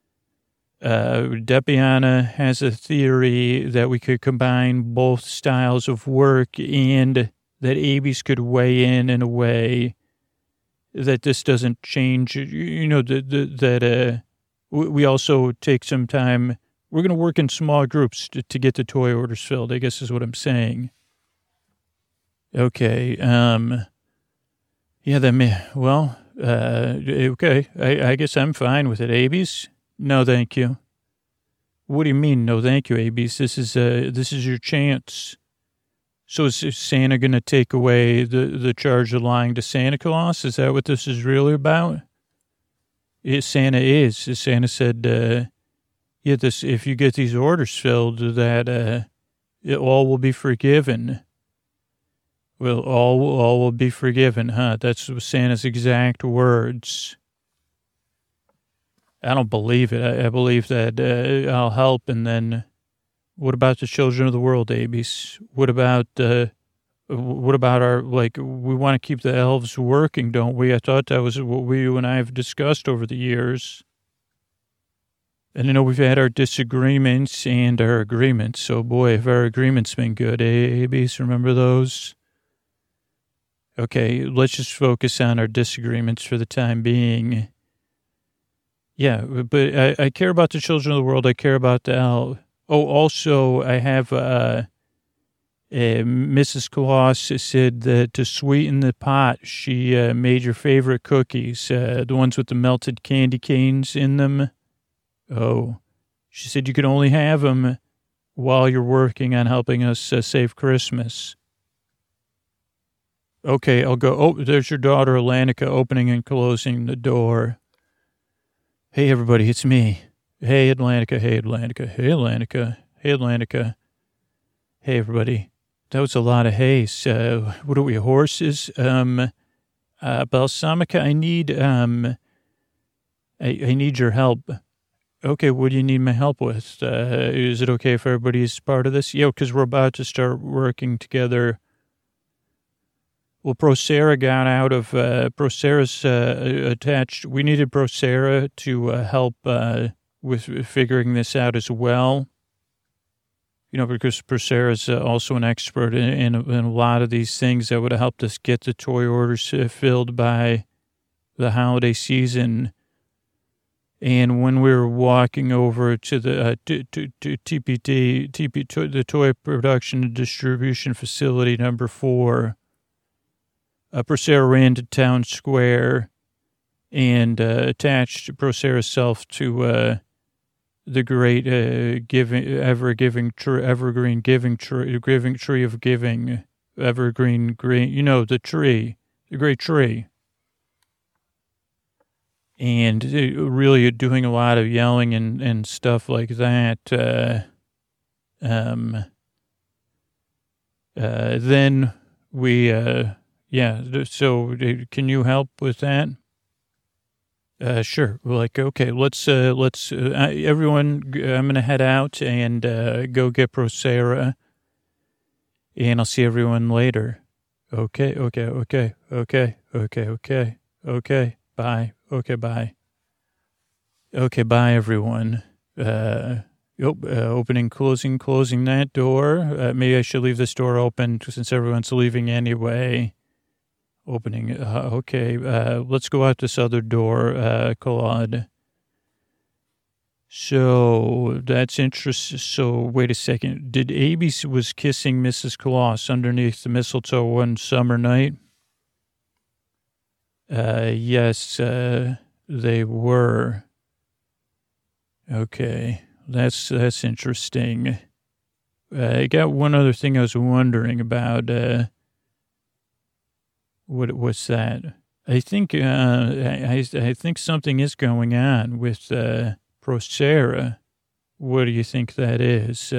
Depiana has a theory that we could combine both styles of work, and that ABs could weigh in a way that this doesn't change. We also take some time. We're going to work in small groups to get the toy orders filled, I guess is what I'm saying. Okay. Okay. I guess I'm fine with it. ABs? No, thank you. What do you mean, no, thank you, ABs? This is your chance. So is Santa going to take away the charge of lying to Santa Claus? Is that what this is really about? Santa is. Santa said, if you get these orders filled, that it all will be forgiven. Well, all will be forgiven, huh? That's Santa's exact words. I don't believe it. I believe that I'll help, and then what about the children of the world, ABs? What about What about we want to keep the elves working, don't we? I thought that was what you and I have discussed over the years. And I know we've had our disagreements and our agreements. So, boy, if our agreements been good, ABs, remember those? Okay, let's just focus on our disagreements for the time being. Yeah, but I care about the children of the world. I care about the elf. Oh, also, I have Mrs. Claus said that to sweeten the pot, she made your favorite cookies, the ones with the melted candy canes in them. Oh, she said you could only have them while you're working on helping us save Christmas. Okay, I'll go. Oh, there's your daughter, Alanica, opening and closing the door. Hey, everybody, it's me. Hey, Atlantica. Hey, Atlantica. Hey, Atlantica. Hey, Atlantica. Hey, everybody. That was a lot of haze. What are we, horses? Balsamica, I need your help. Okay, what do you need my help with? Is it okay if everybody's part of this? Yeah, because we're about to start working together. Well, Procera got out of, Procera's attached. We needed Procera to help with figuring this out as well. You know, because Procera is also an expert in a lot of these things that would have helped us get the toy orders filled by the holiday season. And when we were walking over to the TPD, the Toy Production and Distribution Facility number 4, Procera ran to Town Square and attached Procera's self to the great evergreen tree of giving, evergreen green, you know, the great tree. And really doing a lot of yelling and stuff like that. Then we, so can you help with that? Sure. We're like, okay, let's, everyone, I'm going to head out and go get Procera, and I'll see everyone later. Okay. Bye. Okay, bye. Okay, bye, everyone. Opening, closing that door. Maybe I should leave this door open since everyone's leaving anyway. Opening. Okay, let's go out this other door, Claude. So that's interesting. So wait a second. Did Abby was kissing Mrs. Claus underneath the mistletoe one summer night? Yes, they were. Okay, that's interesting. I got one other thing I was wondering about. What's that? I think I think something is going on with Procera. What do you think that is?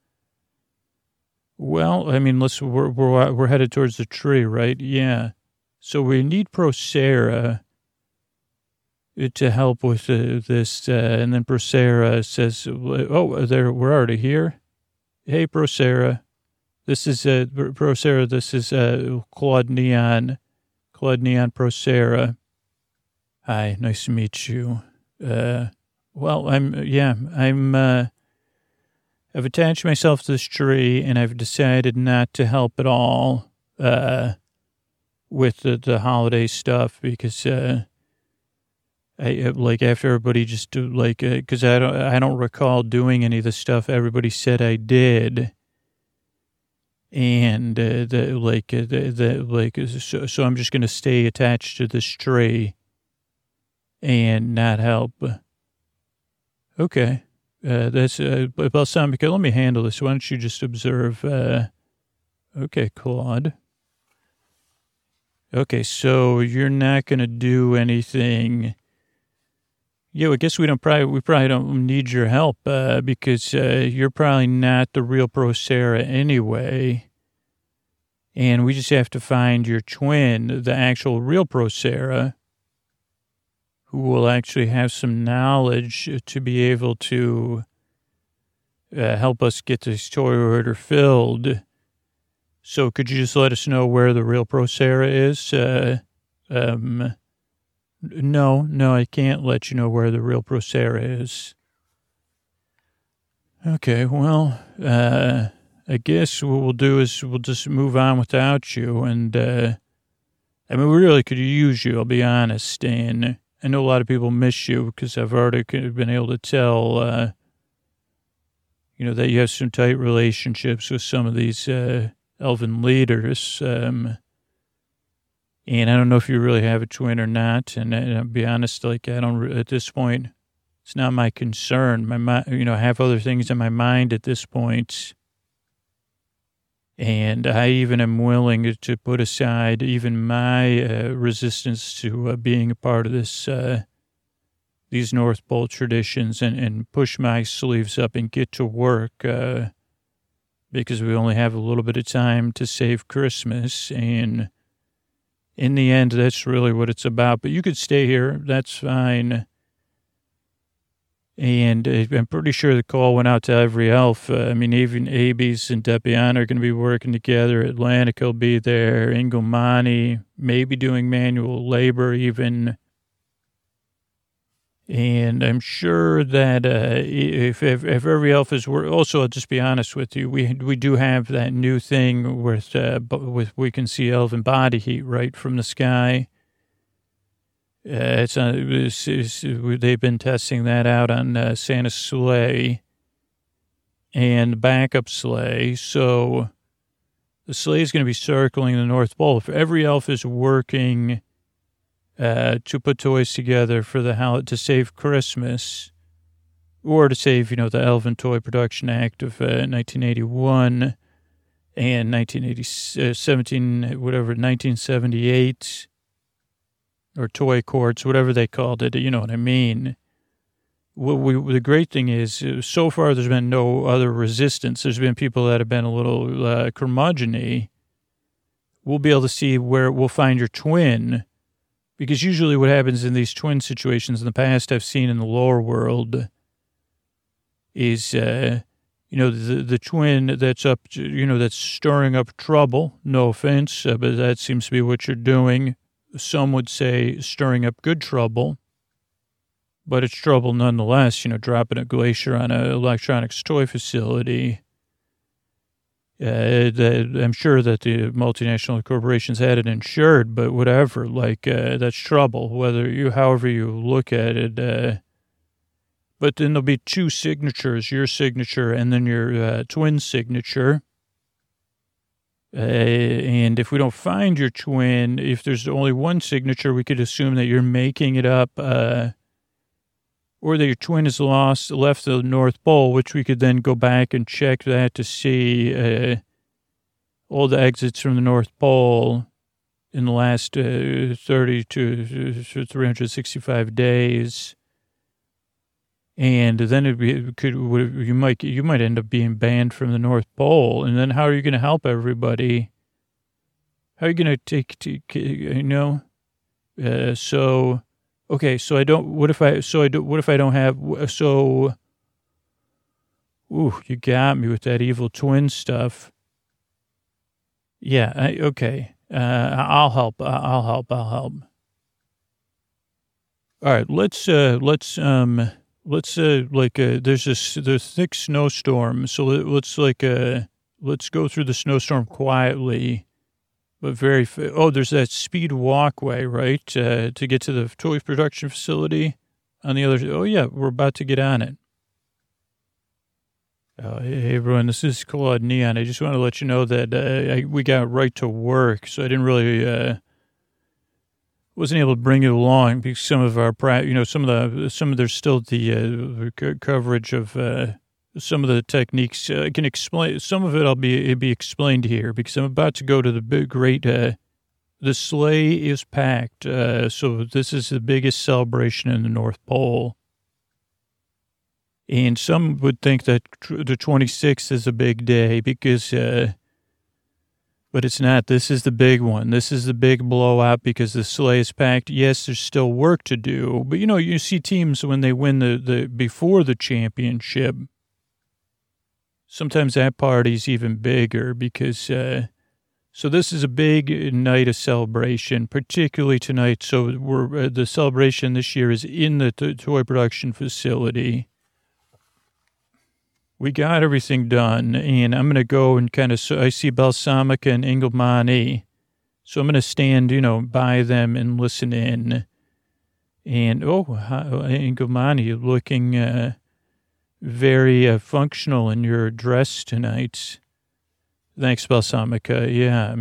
Well, I mean, we're headed towards the tree, right? Yeah. So we need Procera to help with this, and then Procera says, "Oh, we're already here. Hey, Procera, this is Procera. This is Claude Neon Procera. Hi, nice to meet you. Well, I've attached myself to this tree, and I've decided not to help at all." With the holiday stuff, because I like after everybody just do because I don't recall doing any of the stuff everybody said I did, and so I'm just gonna stay attached to this tree and not help. Okay, that's Balsamica. Let me handle this. Why don't you just observe? Okay, Claude. Okay, so you're not going to do anything. Yeah, I guess we probably don't need your help because you're probably not the real Procera anyway. And we just have to find your twin, the actual real Procera, who will actually have some knowledge to be able to help us get this toy order filled. So could you just let us know where the real Procera is? No, I can't let you know where the real Procera is. Okay, well, I guess what we'll do is we'll just move on without you. And, I mean, we really could use you, I'll be honest. And I know a lot of people miss you because I've already been able to tell, that you have some tight relationships with some of these elven leaders. And I don't know if you really have a twin or not. And I'll be honest, like, I don't, at this point, it's not my concern. My mind, I have other things in my mind at this point. And I even am willing to put aside even my resistance to being a part of this, these North Pole traditions and push my sleeves up and get to work because we only have a little bit of time to save Christmas. And in the end, that's really what it's about. But you could stay here. That's fine. And I'm pretty sure the call went out to every elf. I mean, even Abies and Depian are going to be working together. Atlantic will be there. Ingomani, maybe doing manual labor even. And I'm sure that if every elf is also, I'll just be honest with you, we do have that new thing with we can see elven body heat right from the sky. They've been testing that out on Santa's sleigh and backup sleigh. So the sleigh is going to be circling the North Pole. If every elf is working to put toys together for to save Christmas, or to save, the Elven Toy Production Act of 1981 and 1978. Or toy courts, whatever they called it, you know what I mean. The great thing is, so far there's been no other resistance. There's been people that have been a little curmudgeon-y. We'll be able to see where we'll find your twin, because usually what happens in these twin situations in the past I've seen in the lore world is, the twin that's up, that's stirring up trouble. No offense, but that seems to be what you're doing. Some would say stirring up good trouble, but it's trouble nonetheless, dropping a glacier on an electronics toy facility. I'm sure that the multinational corporations had it insured, but whatever, that's trouble, however you look at it. But then there'll be two signatures, your signature and then your twin signature. And if we don't find your twin, if there's only one signature, we could assume that you're making it up, or that your twin is left the North Pole, which we could then go back and check that to see all the exits from the North Pole in the last 30 to 365 days. And then you might end up being banned from the North Pole. And then how are you going to help everybody? How are you going to you got me with that evil twin stuff. Yeah. I'll help. All right. There's a thick snowstorm. So let's go through the snowstorm quietly, but there's that speed walkway, right? To get to the toy production facility on the other. Oh yeah, we're about to get on it. Hey everyone, this is Claude Neon. I just want to let you know that we got right to work, so I didn't really wasn't able to bring it along because some of our there's still the coverage of some of the techniques. I can explain some of it. It'll be explained here because I'm about to go to the big great. The sleigh is packed, so this is the biggest celebration in the North Pole. And some would think that the 26th is a big day because, but it's not. This is the big one. This is the big blowout because the sleigh is packed. Yes, there's still work to do, but you see teams when they win the before the championship. Sometimes that party's even bigger because So this is a big night of celebration, particularly tonight. So the celebration this year is in the toy production facility. We got everything done, and I'm going to go and I see Balsamica and Engelmani. So I'm going to stand, by them and listen in. And, Engelmani, you're looking very functional in your dress tonight. Thanks, Balsamica. Yeah,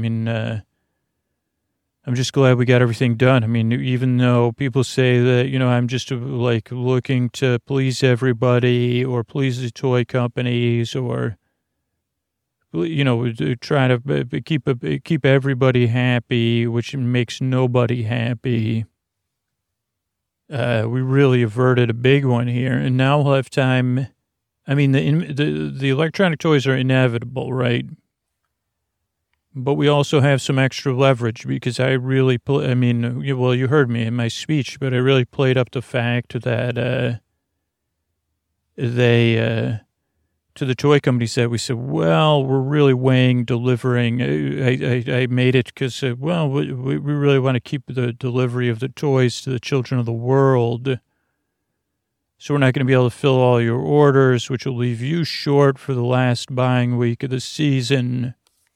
I'm just glad we got everything done. Even though people say that, I'm just looking to please everybody or please the toy companies or, try to keep everybody happy, which makes nobody happy. We really averted a big one here, and now we'll have time. The electronic toys are inevitable, right? But we also have some extra leverage because I really, you heard me in my speech, but I really played up the fact that to the toy companies that we said, well, we're really weighing delivering. I made it because, we really want to keep the delivery of the toys to the children of the world. So we're not going to be able to fill all your orders, which will leave you short for the last buying week of the season.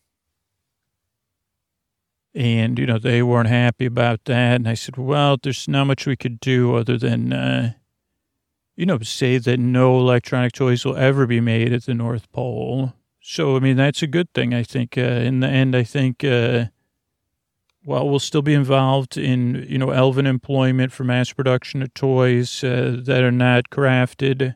And, they weren't happy about that. And I said, well, there's not much we could do other than, say that no electronic toys will ever be made at the North Pole. So, that's a good thing, I think. In the end, I think, we'll still be involved in, elven employment for mass production of toys that are not crafted.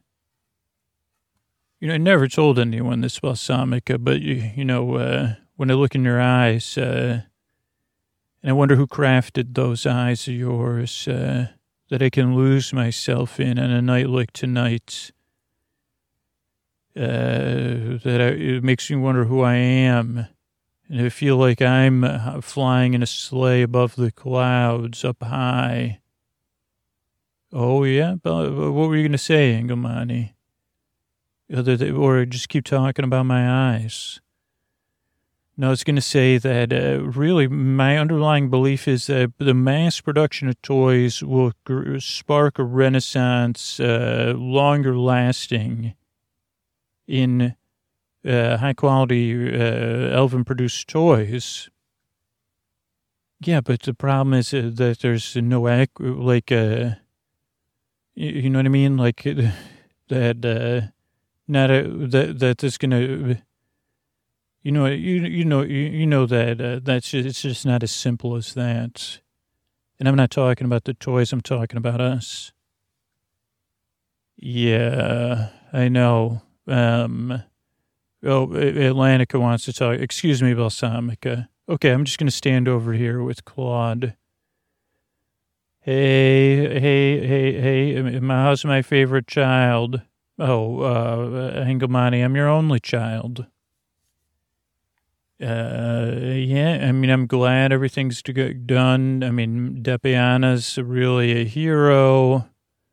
I never told anyone this, Balsamica, but, when I look in your eyes, and I wonder who crafted those eyes of yours that I can lose myself in on a night like tonight. It makes me wonder who I am. And I feel like I'm flying in a sleigh above the clouds up high. Oh, yeah? But what were you going to say, Engelmani? Or just keep talking about my eyes? No, I was going to say that really my underlying belief is that the mass production of toys will spark a renaissance, longer lasting in high quality elven produced toys. Yeah, but the problem is that there's no, you know what I mean? Like that, that is going to, it's just not as simple as that. And I'm not talking about the toys. I'm talking about us. Yeah, I know. Atlantica wants to talk. Excuse me, Balsamica. Okay, I'm just going to stand over here with Claude. Hey, how's my favorite child? Oh, Engelmani, I'm your only child. Yeah, I'm glad everything's done. Depiana's really a hero.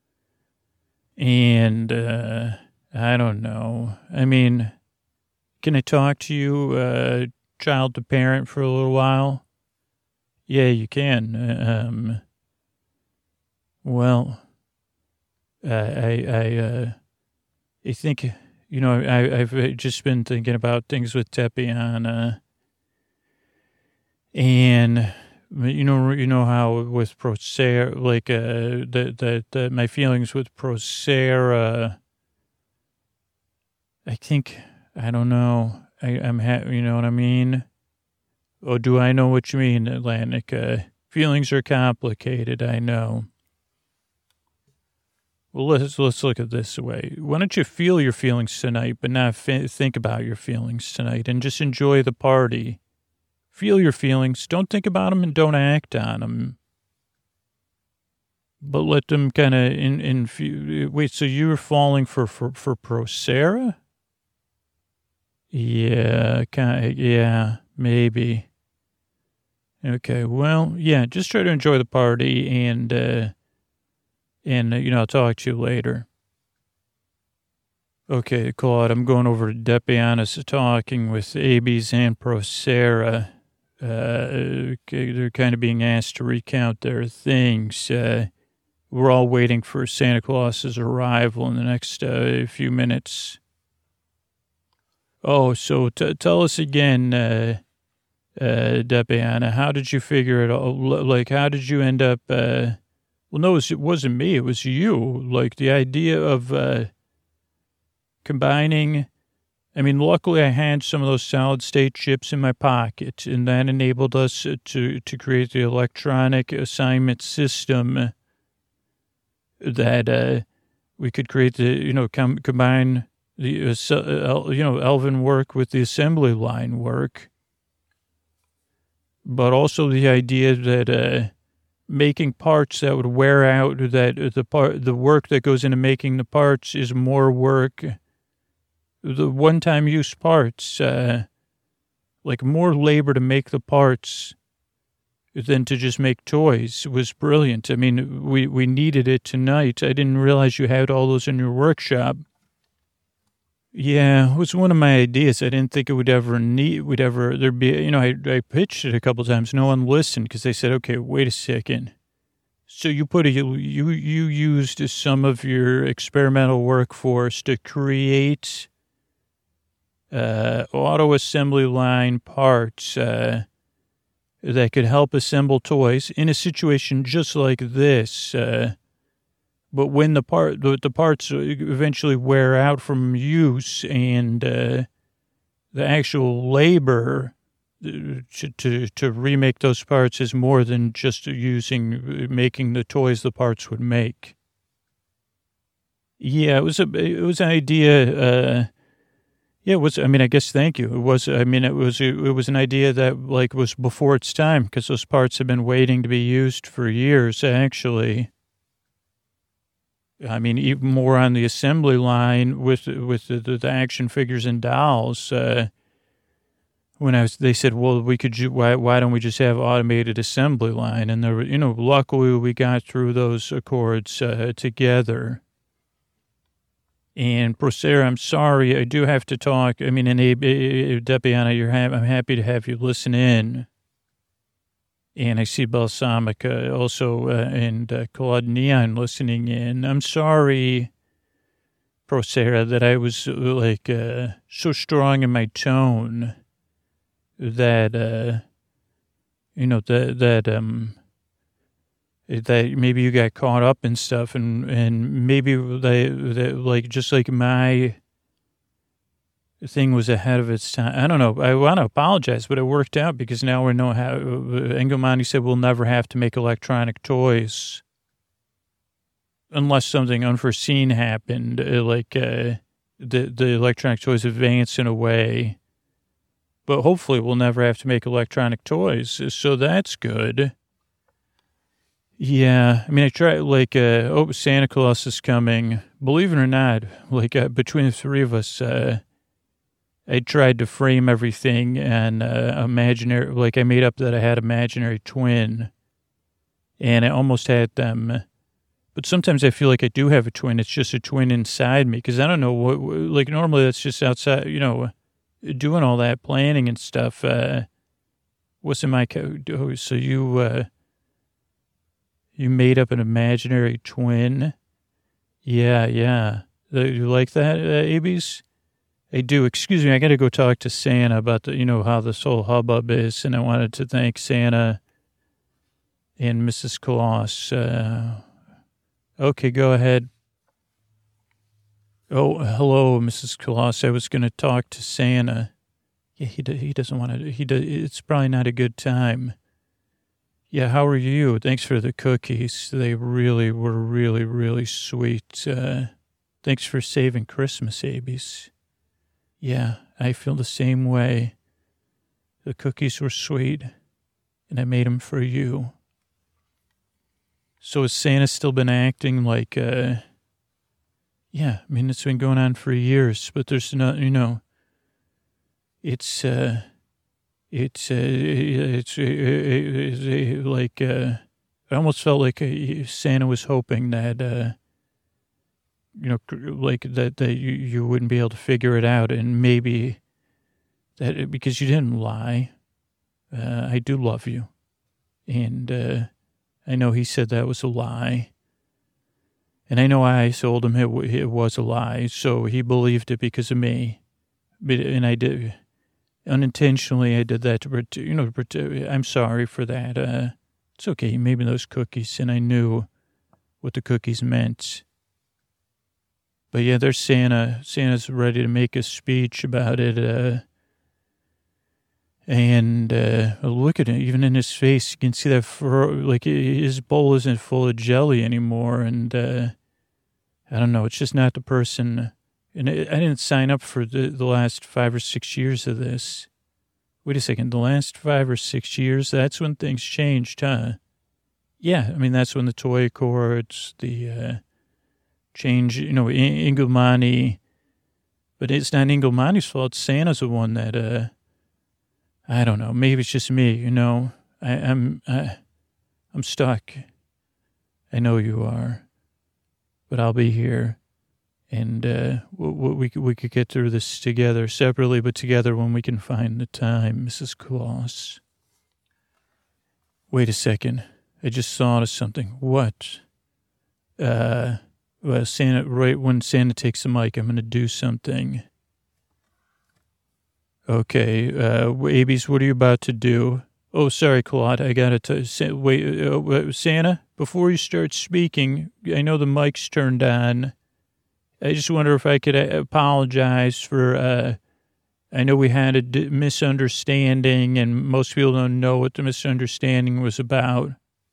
And, I don't know. Can I talk to you, child to parent for a little while? Yeah, you can. I think, I've just been thinking about things with Tepiana. And, how with Procera, my feelings with Procera, I think, I don't know. You know what I mean? Or do I know what you mean, Atlantica? Feelings are complicated, I know. Well, let's look at this way. Why don't you feel your feelings tonight, but not think about your feelings tonight, and just enjoy the party. Feel your feelings. Don't think about them and don't act on them. But let them kind of wait. So you were falling for Procera? Yeah, yeah, maybe. Okay, well, yeah, just try to enjoy the party and I'll talk to you later. Okay, Claude, I'm going over to Depiana's talking with Abies and Procera. They're kind of being asked to recount their things. We're all waiting for Santa Claus's arrival in the next few minutes. Oh, so tell us again, Debiana, how did you figure it all? Like, how did you end up, well, no, it wasn't me, it was you. Like, the idea of combining, I mean, luckily I had some of those solid state chips in my pocket, and that enabled us to create the electronic assignment system that we could create the, combine the, Elvin work with the assembly line work. But also the idea that making parts that would wear out, that the work that goes into making the parts is more work. The one-time use parts, like more labor to make the parts than to just make toys was brilliant. I mean, we needed it tonight. I didn't realize you had all those in your workshop. Yeah, it was one of my ideas. I didn't think it would ever there'd be, I pitched it a couple times. No one listened because they said, okay, wait a second. So you used some of your experimental workforce to create auto assembly line parts that could help assemble toys in a situation just like this. But when the parts eventually wear out from use and the actual labor to remake those parts is more than just making the toys the parts would make. Yeah, it was an idea. Yeah, it was. I mean, I guess. Thank you. It was. I mean, it was an idea that was before its time because those parts have been waiting to be used for years. Actually, I mean, even more on the assembly line with the action figures and dolls. They said, well, we could. Why don't we just have automated assembly line? And there, luckily we got through those accords together. And Procera, I'm sorry, I do have to talk. I mean, and Debiana, I'm happy to have you listen in. And I see Balsamic also and Claude Neon listening in. I'm sorry, Procera, that I was so strong in my tone that that maybe you got caught up in stuff and maybe they just like my thing was ahead of its time. I don't know. I want to apologize, but it worked out because now we know how. Engelmani said we'll never have to make electronic toys unless something unforeseen happened, the electronic toys advance in a way. But hopefully we'll never have to make electronic toys, so that's good. Yeah, I mean, I try, Santa Claus is coming. Believe it or not, between the three of us, I tried to frame everything and imaginary, I made up that I had imaginary twin, and I almost had them. But sometimes I feel like I do have a twin. It's just a twin inside me, because I don't know what, normally that's just outside, doing all that planning and stuff. What's in my code? Oh, so you made up an imaginary twin? Yeah. You like that, Abies? I do. Excuse me, I got to go talk to Santa about how this whole hubbub is, and I wanted to thank Santa and Mrs. Claus. Okay, go ahead. Oh, hello, Mrs. Claus. I was going to talk to Santa. Yeah, he doesn't want to. It's probably not a good time. Yeah, how are you? Thanks for the cookies. They really were really, really sweet. Thanks for saving Christmas, Abies. Yeah, I feel the same way. The cookies were sweet, and I made them for you. So has Santa still been acting like, yeah, I mean, it's been going on for years, but there's not, it's I almost felt like Santa was hoping that, that you wouldn't be able to figure it out, and maybe that because you didn't lie. I do love you. And I know he said that was a lie. And I know I told him it was a lie, so he believed it because of me. And I did, unintentionally, I did that to, I'm sorry for that. It's okay, he made me those cookies, and I knew what the cookies meant. But yeah, there's Santa. Santa's ready to make a speech about it. And look at it, even in his face, you can see that like his bowl isn't full of jelly anymore. And I don't know, it's just not the person. And I didn't sign up for the last 5 or 6 years of this. Wait a second, the last 5 or 6 years, that's when things changed, huh? Yeah, I mean, that's when the toy accords, the change, Engelmani. But it's not Engelmani's fault. Santa's the one that, I don't know, maybe it's just me, I'm stuck. I know you are. But I'll be here. And we could get through this together, separately, but together when we can find the time, Mrs. Claus. Wait a second. I just thought of something. What? Well, Santa, right when Santa takes the mic, I'm going to do something. Okay. Abies, what are you about to do? Oh, sorry, Claude. I got to wait. Santa, before you start speaking, I know the mic's turned on. I just wonder if I could apologize for, I know we had a misunderstanding, and most people don't know what the misunderstanding was about.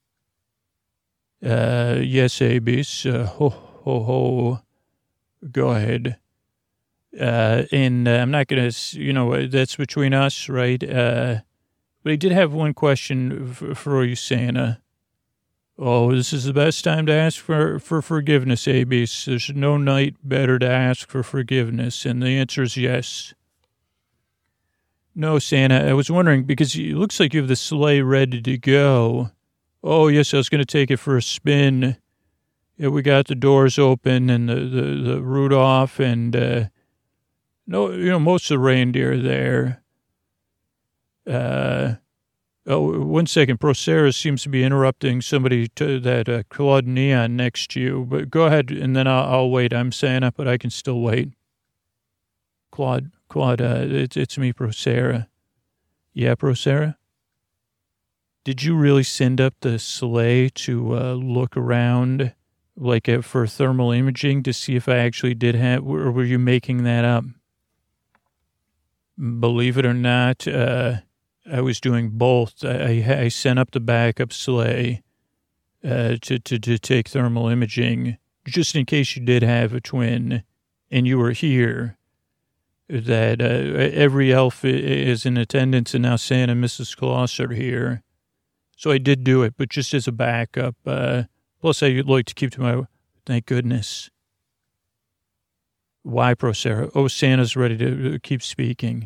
Yes, Abies. Ho, ho, ho. Go ahead. And I'm not going to, that's between us, right? But I did have one question for you, Santa. Oh, this is the best time to ask for forgiveness, Abies. There's no night better to ask for forgiveness, and the answer is yes. No, Santa, I was wondering, because it looks like you have the sleigh ready to go. Oh, yes, I was going to take it for a spin. Yeah, we got the doors open and the Rudolph and, most of the reindeer there. Oh, 1 second. Proceras seems to be interrupting somebody to that Claude Neon next to you. But go ahead, and then I'll wait. I'm Santa, but I can still wait. Claude, it's me, Procera. Yeah, Procera? Did you really send up the sleigh to look around, like for thermal imaging, to see if I actually did have, or were you making that up? Believe it or not, I was doing both. I sent up the backup sleigh to take thermal imaging, just in case you did have a twin and you were here, that every elf is in attendance, and now Santa and Mrs. Claus are here. So I did do it, but just as a backup. Plus, I'd like to keep to my, thank goodness. Why, Procera? Oh, Santa's ready to keep speaking.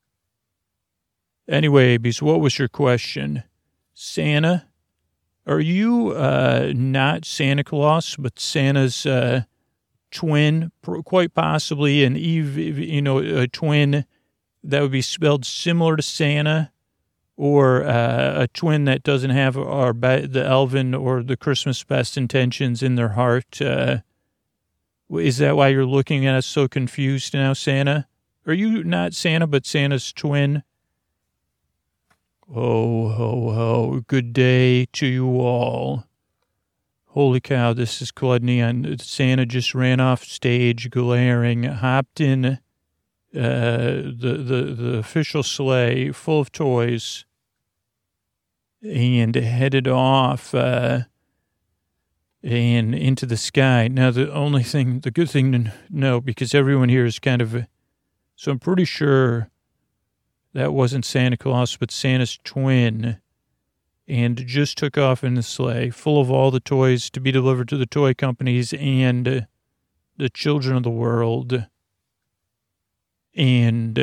Anyway, Abies, what was your question? Santa, are you not Santa Claus, but Santa's twin, quite possibly an a twin that would be spelled similar to Santa, or a twin that doesn't have the elven or the Christmas best intentions in their heart? Is that why you're looking at us so confused now, Santa? Are you not Santa, but Santa's twin? Ho, ho, ho. Good day to you all. Holy cow, this is Claude Neon. Santa just ran off stage, glaring, hopped in the official sleigh full of toys, and headed off and into the sky. Now, the good thing to know, because everyone here is kind of, so I'm pretty sure that wasn't Santa Claus, but Santa's twin, and just took off in the sleigh, full of all the toys to be delivered to the toy companies and the children of the world. And,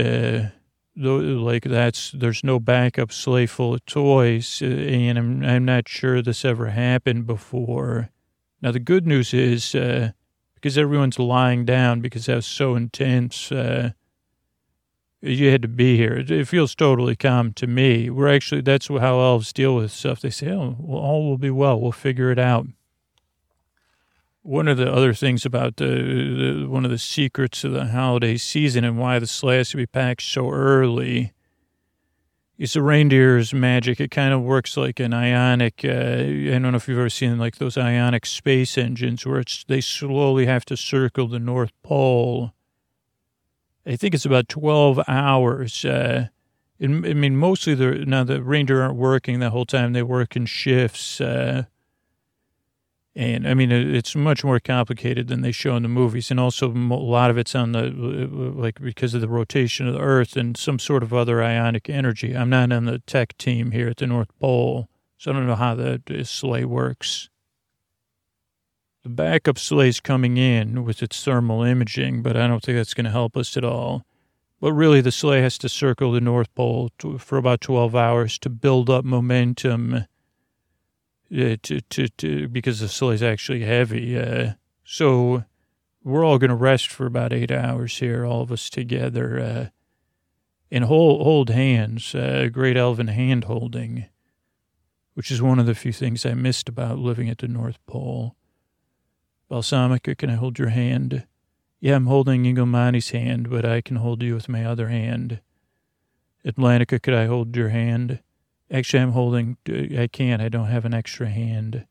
there's no backup sleigh full of toys, and I'm not sure this ever happened before. Now, the good news is, because everyone's lying down because that was so intense, You had to be here. It feels totally calm to me. That's how elves deal with stuff. They say, oh, well, all will be well. We'll figure it out. One of the other things about one of the secrets of the holiday season and why the sleigh has to be packed so early is the reindeer's magic. It kind of works like an ionic, I don't know if you've ever seen like those ionic space engines where they slowly have to circle the North Pole. I think it's about 12 hours. Mostly the reindeer aren't working the whole time. They work in shifts. It's much more complicated than they show in the movies. And also a lot of it's on because of the rotation of the Earth and some sort of other ionic energy. I'm not on the tech team here at the North Pole, so I don't know how the sleigh works. The backup sleigh's coming in with its thermal imaging, but I don't think that's going to help us at all. But really, the sleigh has to circle the North Pole for about 12 hours to build up momentum because the sleigh's actually heavy. So we're all going to rest for about 8 hours here, all of us together, and hold hands, great elven hand holding, which is one of the few things I missed about living at the North Pole. Balsamica, can I hold your hand? Yeah, I'm holding Ingomani's hand, but I can hold you with my other hand. Atlantica, could I hold your hand? Actually, I can't. I don't have an extra hand.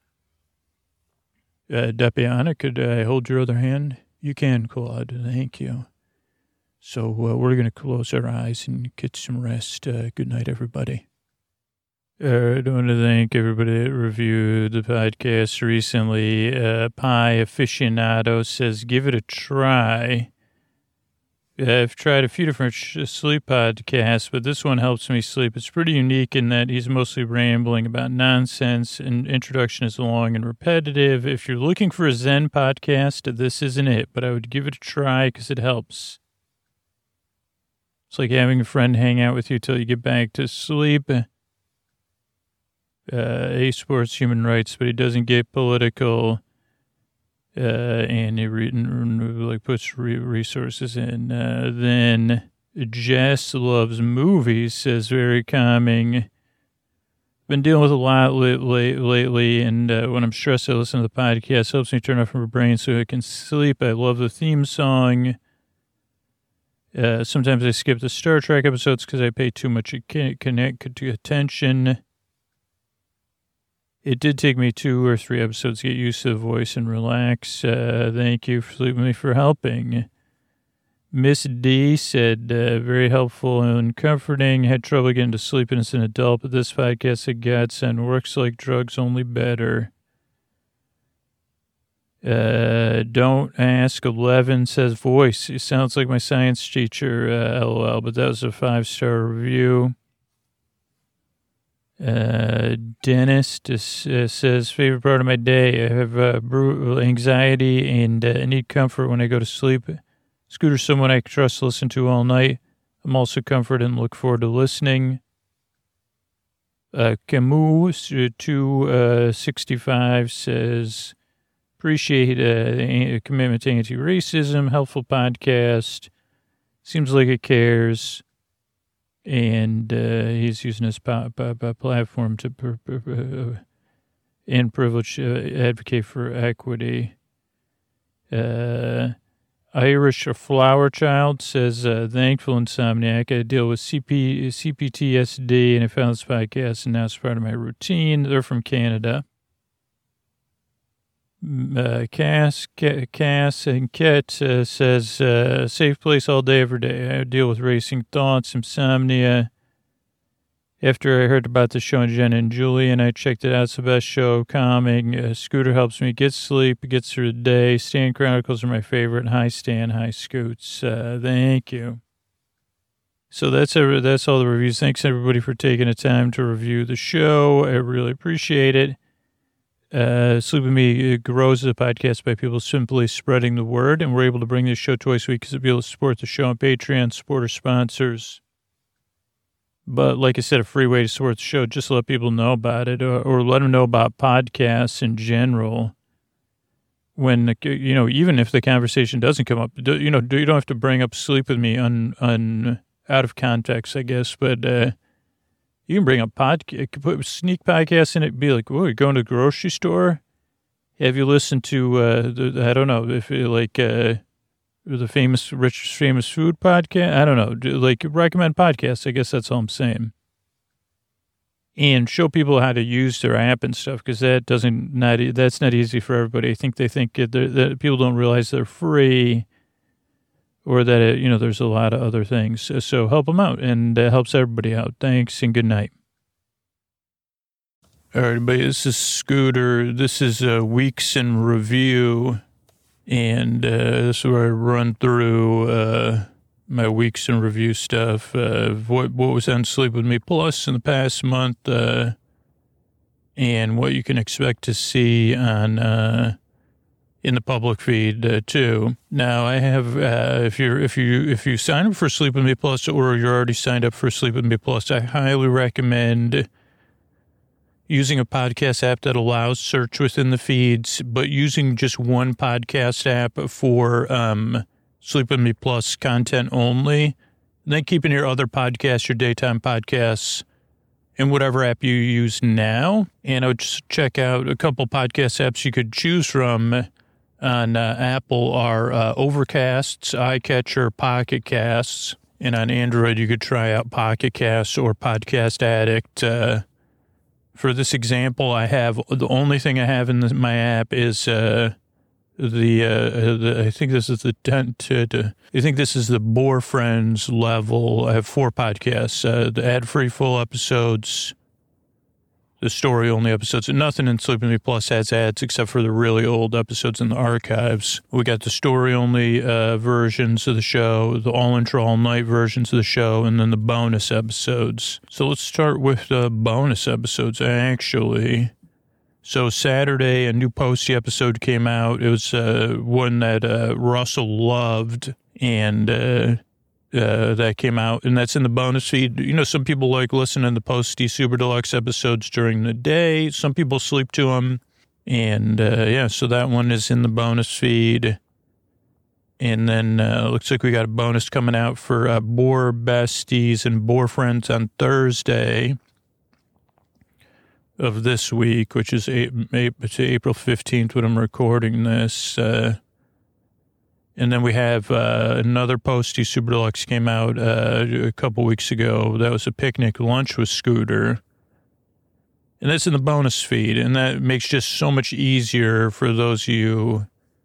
Depiana, could I hold your other hand? You can, Claude. Thank you. So we're going to close our eyes and get some rest. Good night, everybody. I want to thank everybody that reviewed the podcast recently. Pie Aficionado says, give it a try. I've tried a few different sleep podcasts, but this one helps me sleep. It's pretty unique in that he's mostly rambling about nonsense, and introduction is long and repetitive. If you're looking for a Zen podcast, this isn't it, but I would give it a try because it helps. It's like having a friend hang out with you till you get back to sleep. He supports human rights, but he doesn't get political, and he puts resources in. Then Jess loves movies, says very calming. Been dealing with a lot lately, and when I'm stressed, I listen to the podcast. Helps me turn off my brain so I can sleep. I love the theme song. Sometimes I skip the Star Trek episodes because I pay too much attention. It did take me 2 or 3 episodes to get used to the voice and relax. Thank you for helping. Miss D said, very helpful and comforting. Had trouble getting to sleep as an adult, but this podcast a godsend. Works like drugs, only better. Don't ask 11 says voice. It sounds like my science teacher, LOL, but that was a 5-star review. Dennis says, favorite part of my day. I have anxiety and need comfort when I go to sleep. Scooter's someone I trust to listen to all night. I'm also comforted and look forward to listening. Camus 265 says, appreciate commitment to anti-racism, helpful podcast. Seems like it cares. And he's using his platform to and privilege advocate for equity. Irish Flower Child says, thankful insomniac. I deal with CPTSD, and I found this podcast, and now it's part of my routine. They're from Canada. Cass and Ket says, safe place all day, every day. I deal with racing thoughts, insomnia. After I heard about the show on Jen and Julian, I checked it out. It's the best show, calming. Scooter helps me get sleep, gets through the day. Stan Chronicles are my favorite. Hi, Stan. Hi, Scoots. Thank you. So that's all the reviews. Thanks, everybody, for taking the time to review the show. I really appreciate it. Sleep With Me grows the podcast by people simply spreading the word, and we're able to bring this show twice a week because of able to support the show on Patreon, support our sponsors. But like I said, a free way to support the show, just let people know about it or let them know about podcasts in general. when, even if the conversation doesn't come up, you don't have to bring up Sleep With Me out of context, I guess, but you can bring up put sneak podcasts in it, be like, "Whoa, you're going to the grocery store? Have you listened to, I don't know, if the famous Rich Famous Food podcast? I don't know, like recommend podcasts, I guess that's all I'm saying. And show people how to use their app and stuff, because that's not easy for everybody. I think they think that people don't realize they're free, or that, there's a lot of other things. So help them out, and it helps everybody out. Thanks, and good night. All right, everybody, this is Scooter. This is Weeks in Review, and this is where I run through my Weeks in Review stuff, what was on Sleep With Me Plus in the past month, and what you can expect to see on in the public feed too. Now, I have if you sign up for Sleep With Me Plus, or you're already signed up for Sleep With Me Plus, I highly recommend using a podcast app that allows search within the feeds, but using just one podcast app for Sleep With Me Plus content only, and then keeping your other podcasts, your daytime podcasts, in whatever app you use now. And I would just check out a couple podcast apps you could choose from on Apple are Overcasts, iCatcher, Pocket Casts, and on Android you could try out Pocket Casts or Podcast Addict. For this example, I have the only thing I have in my app is I think this is the Boar Friends level. I have 4 podcasts, the ad-free full episodes, the story-only episodes, and nothing in Sleep With Me Plus has ads except for the really old episodes in the archives. We got the story-only versions of the show, the all-intro, all-night versions of the show, and then the bonus episodes. So let's start with the bonus episodes, actually. So Saturday, a new Posty episode came out. It was one that Russell loved, and that came out, and that's in the bonus feed. Some people like listening to Posty Super Deluxe episodes during the day. Some people sleep to them, and so that one is in the bonus feed. And then looks like we got a bonus coming out for Boar Besties and Boar Friends on Thursday of this week, which is April 15th when I'm recording this. And then we have another Posty Super Deluxe came out a couple weeks ago. That was a picnic lunch with Scooter. And that's in the bonus feed. And that makes just so much easier for those of you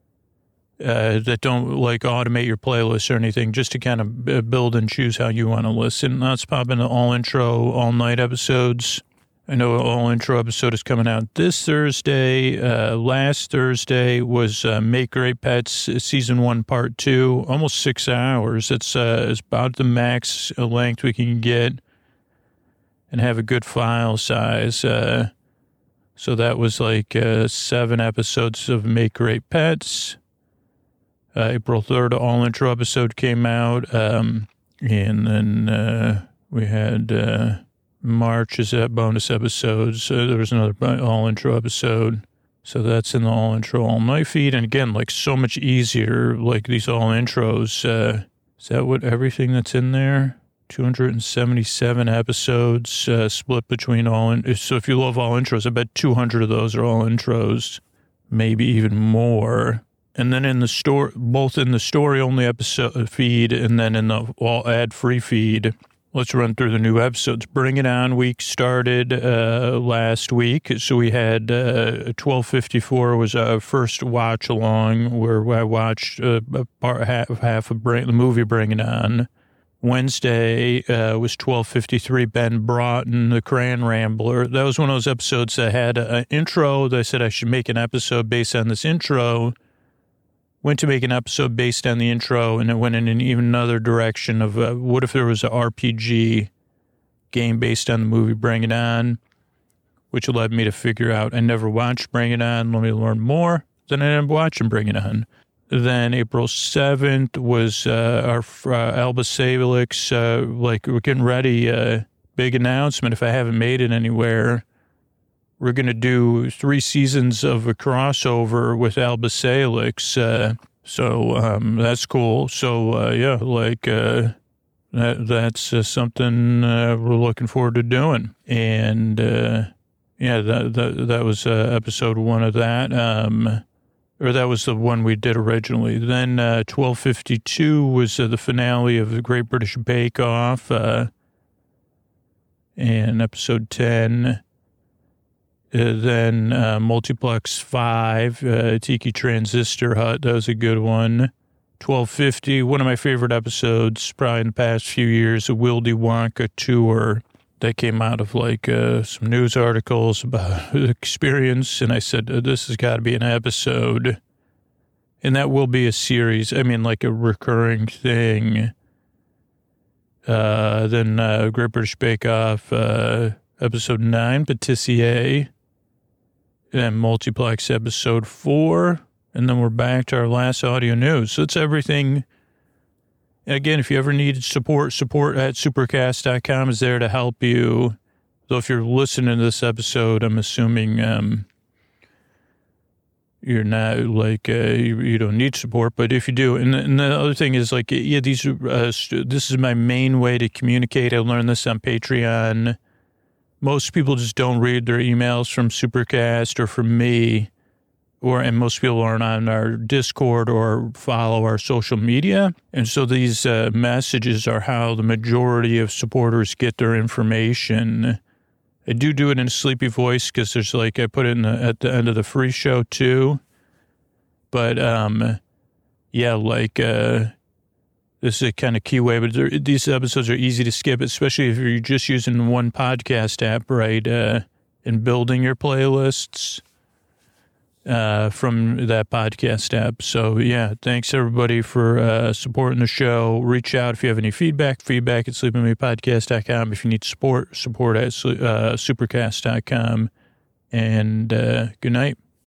that don't like automate your playlist or anything, just to kind of build and choose how you want to listen. Let's pop into all intro, all night episodes. I know all intro episode is coming out this Thursday. Last Thursday was Make Great Pets Season 1 Part 2, almost 6 hours. It's about the max length we can get and have a good file size. So that was like 7 episodes of Make Great Pets. April 3rd, all intro episode came out. And then we had... March is that bonus episodes. There was another all intro episode. So that's in the all intro all night feed. And again, like so much easier, like these all intros. Is that what everything that's in there? 277 episodes split between all. So if you love all intros, I bet 200 of those are all intros, maybe even more. And then in the store, both in the story only episode feed and then in the all ad free feed. Let's run through the new episodes. Bring It On week started last week. So we had 1254 was our first watch along where I watched half of the movie Bring It On. Wednesday was 1253 Ben Broughton, the Crayon Rambler. That was one of those episodes that had an intro. They said I should make an episode based on this intro. Went to make an episode based on the intro, and it went in an even another direction of what if there was an RPG game based on the movie Bring It On, which led me to figure out I never watched Bring It On. Let me learn more. Then I ended up watching Bring It On. Then April 7th was our Alba Salix, like we're getting ready, big announcement if I haven't made it anywhere. we're going to do 3 seasons of a crossover with Alba Salix. So that's cool. So, yeah, like that's something we're looking forward to doing. And, yeah, that was episode 1 of that. Or that was the one we did originally. Then 1252 was the finale of the Great British Bake Off. And episode 10. Then Multiplex 5, Tiki Transistor Hut. That was a good one. 1250, one of my favorite episodes probably in the past few years, the Willy Wonka tour. That came out of like some news articles about the experience. And I said, this has got to be an episode. And that will be a series. I mean, like a recurring thing. Then Great British Bake Off, episode 9, Patissier. And Multiplex episode 4. And then we're back to our last audio news. So it's everything. And again, if you ever need support at supercast.com is there to help you. So if you're listening to this episode, I'm assuming you're not like, you don't need support. But if you do, and the other thing is like, yeah, this is my main way to communicate. I learned this on Patreon. Most people just don't read their emails from Supercast or from me. And most people aren't on our Discord or follow our social media. And so these messages are how the majority of supporters get their information. I do it in a sleepy voice because there's like, I put it at the end of the free show too. But, yeah, like, this is a kind of key way, but these episodes are easy to skip, especially if you're just using one podcast app, right? And building your playlists. From that podcast app. So, yeah, thanks, everybody, for supporting the show. Reach out if you have any feedback at sleepingmepodcast.com. If you need support at supercast.com. And good night.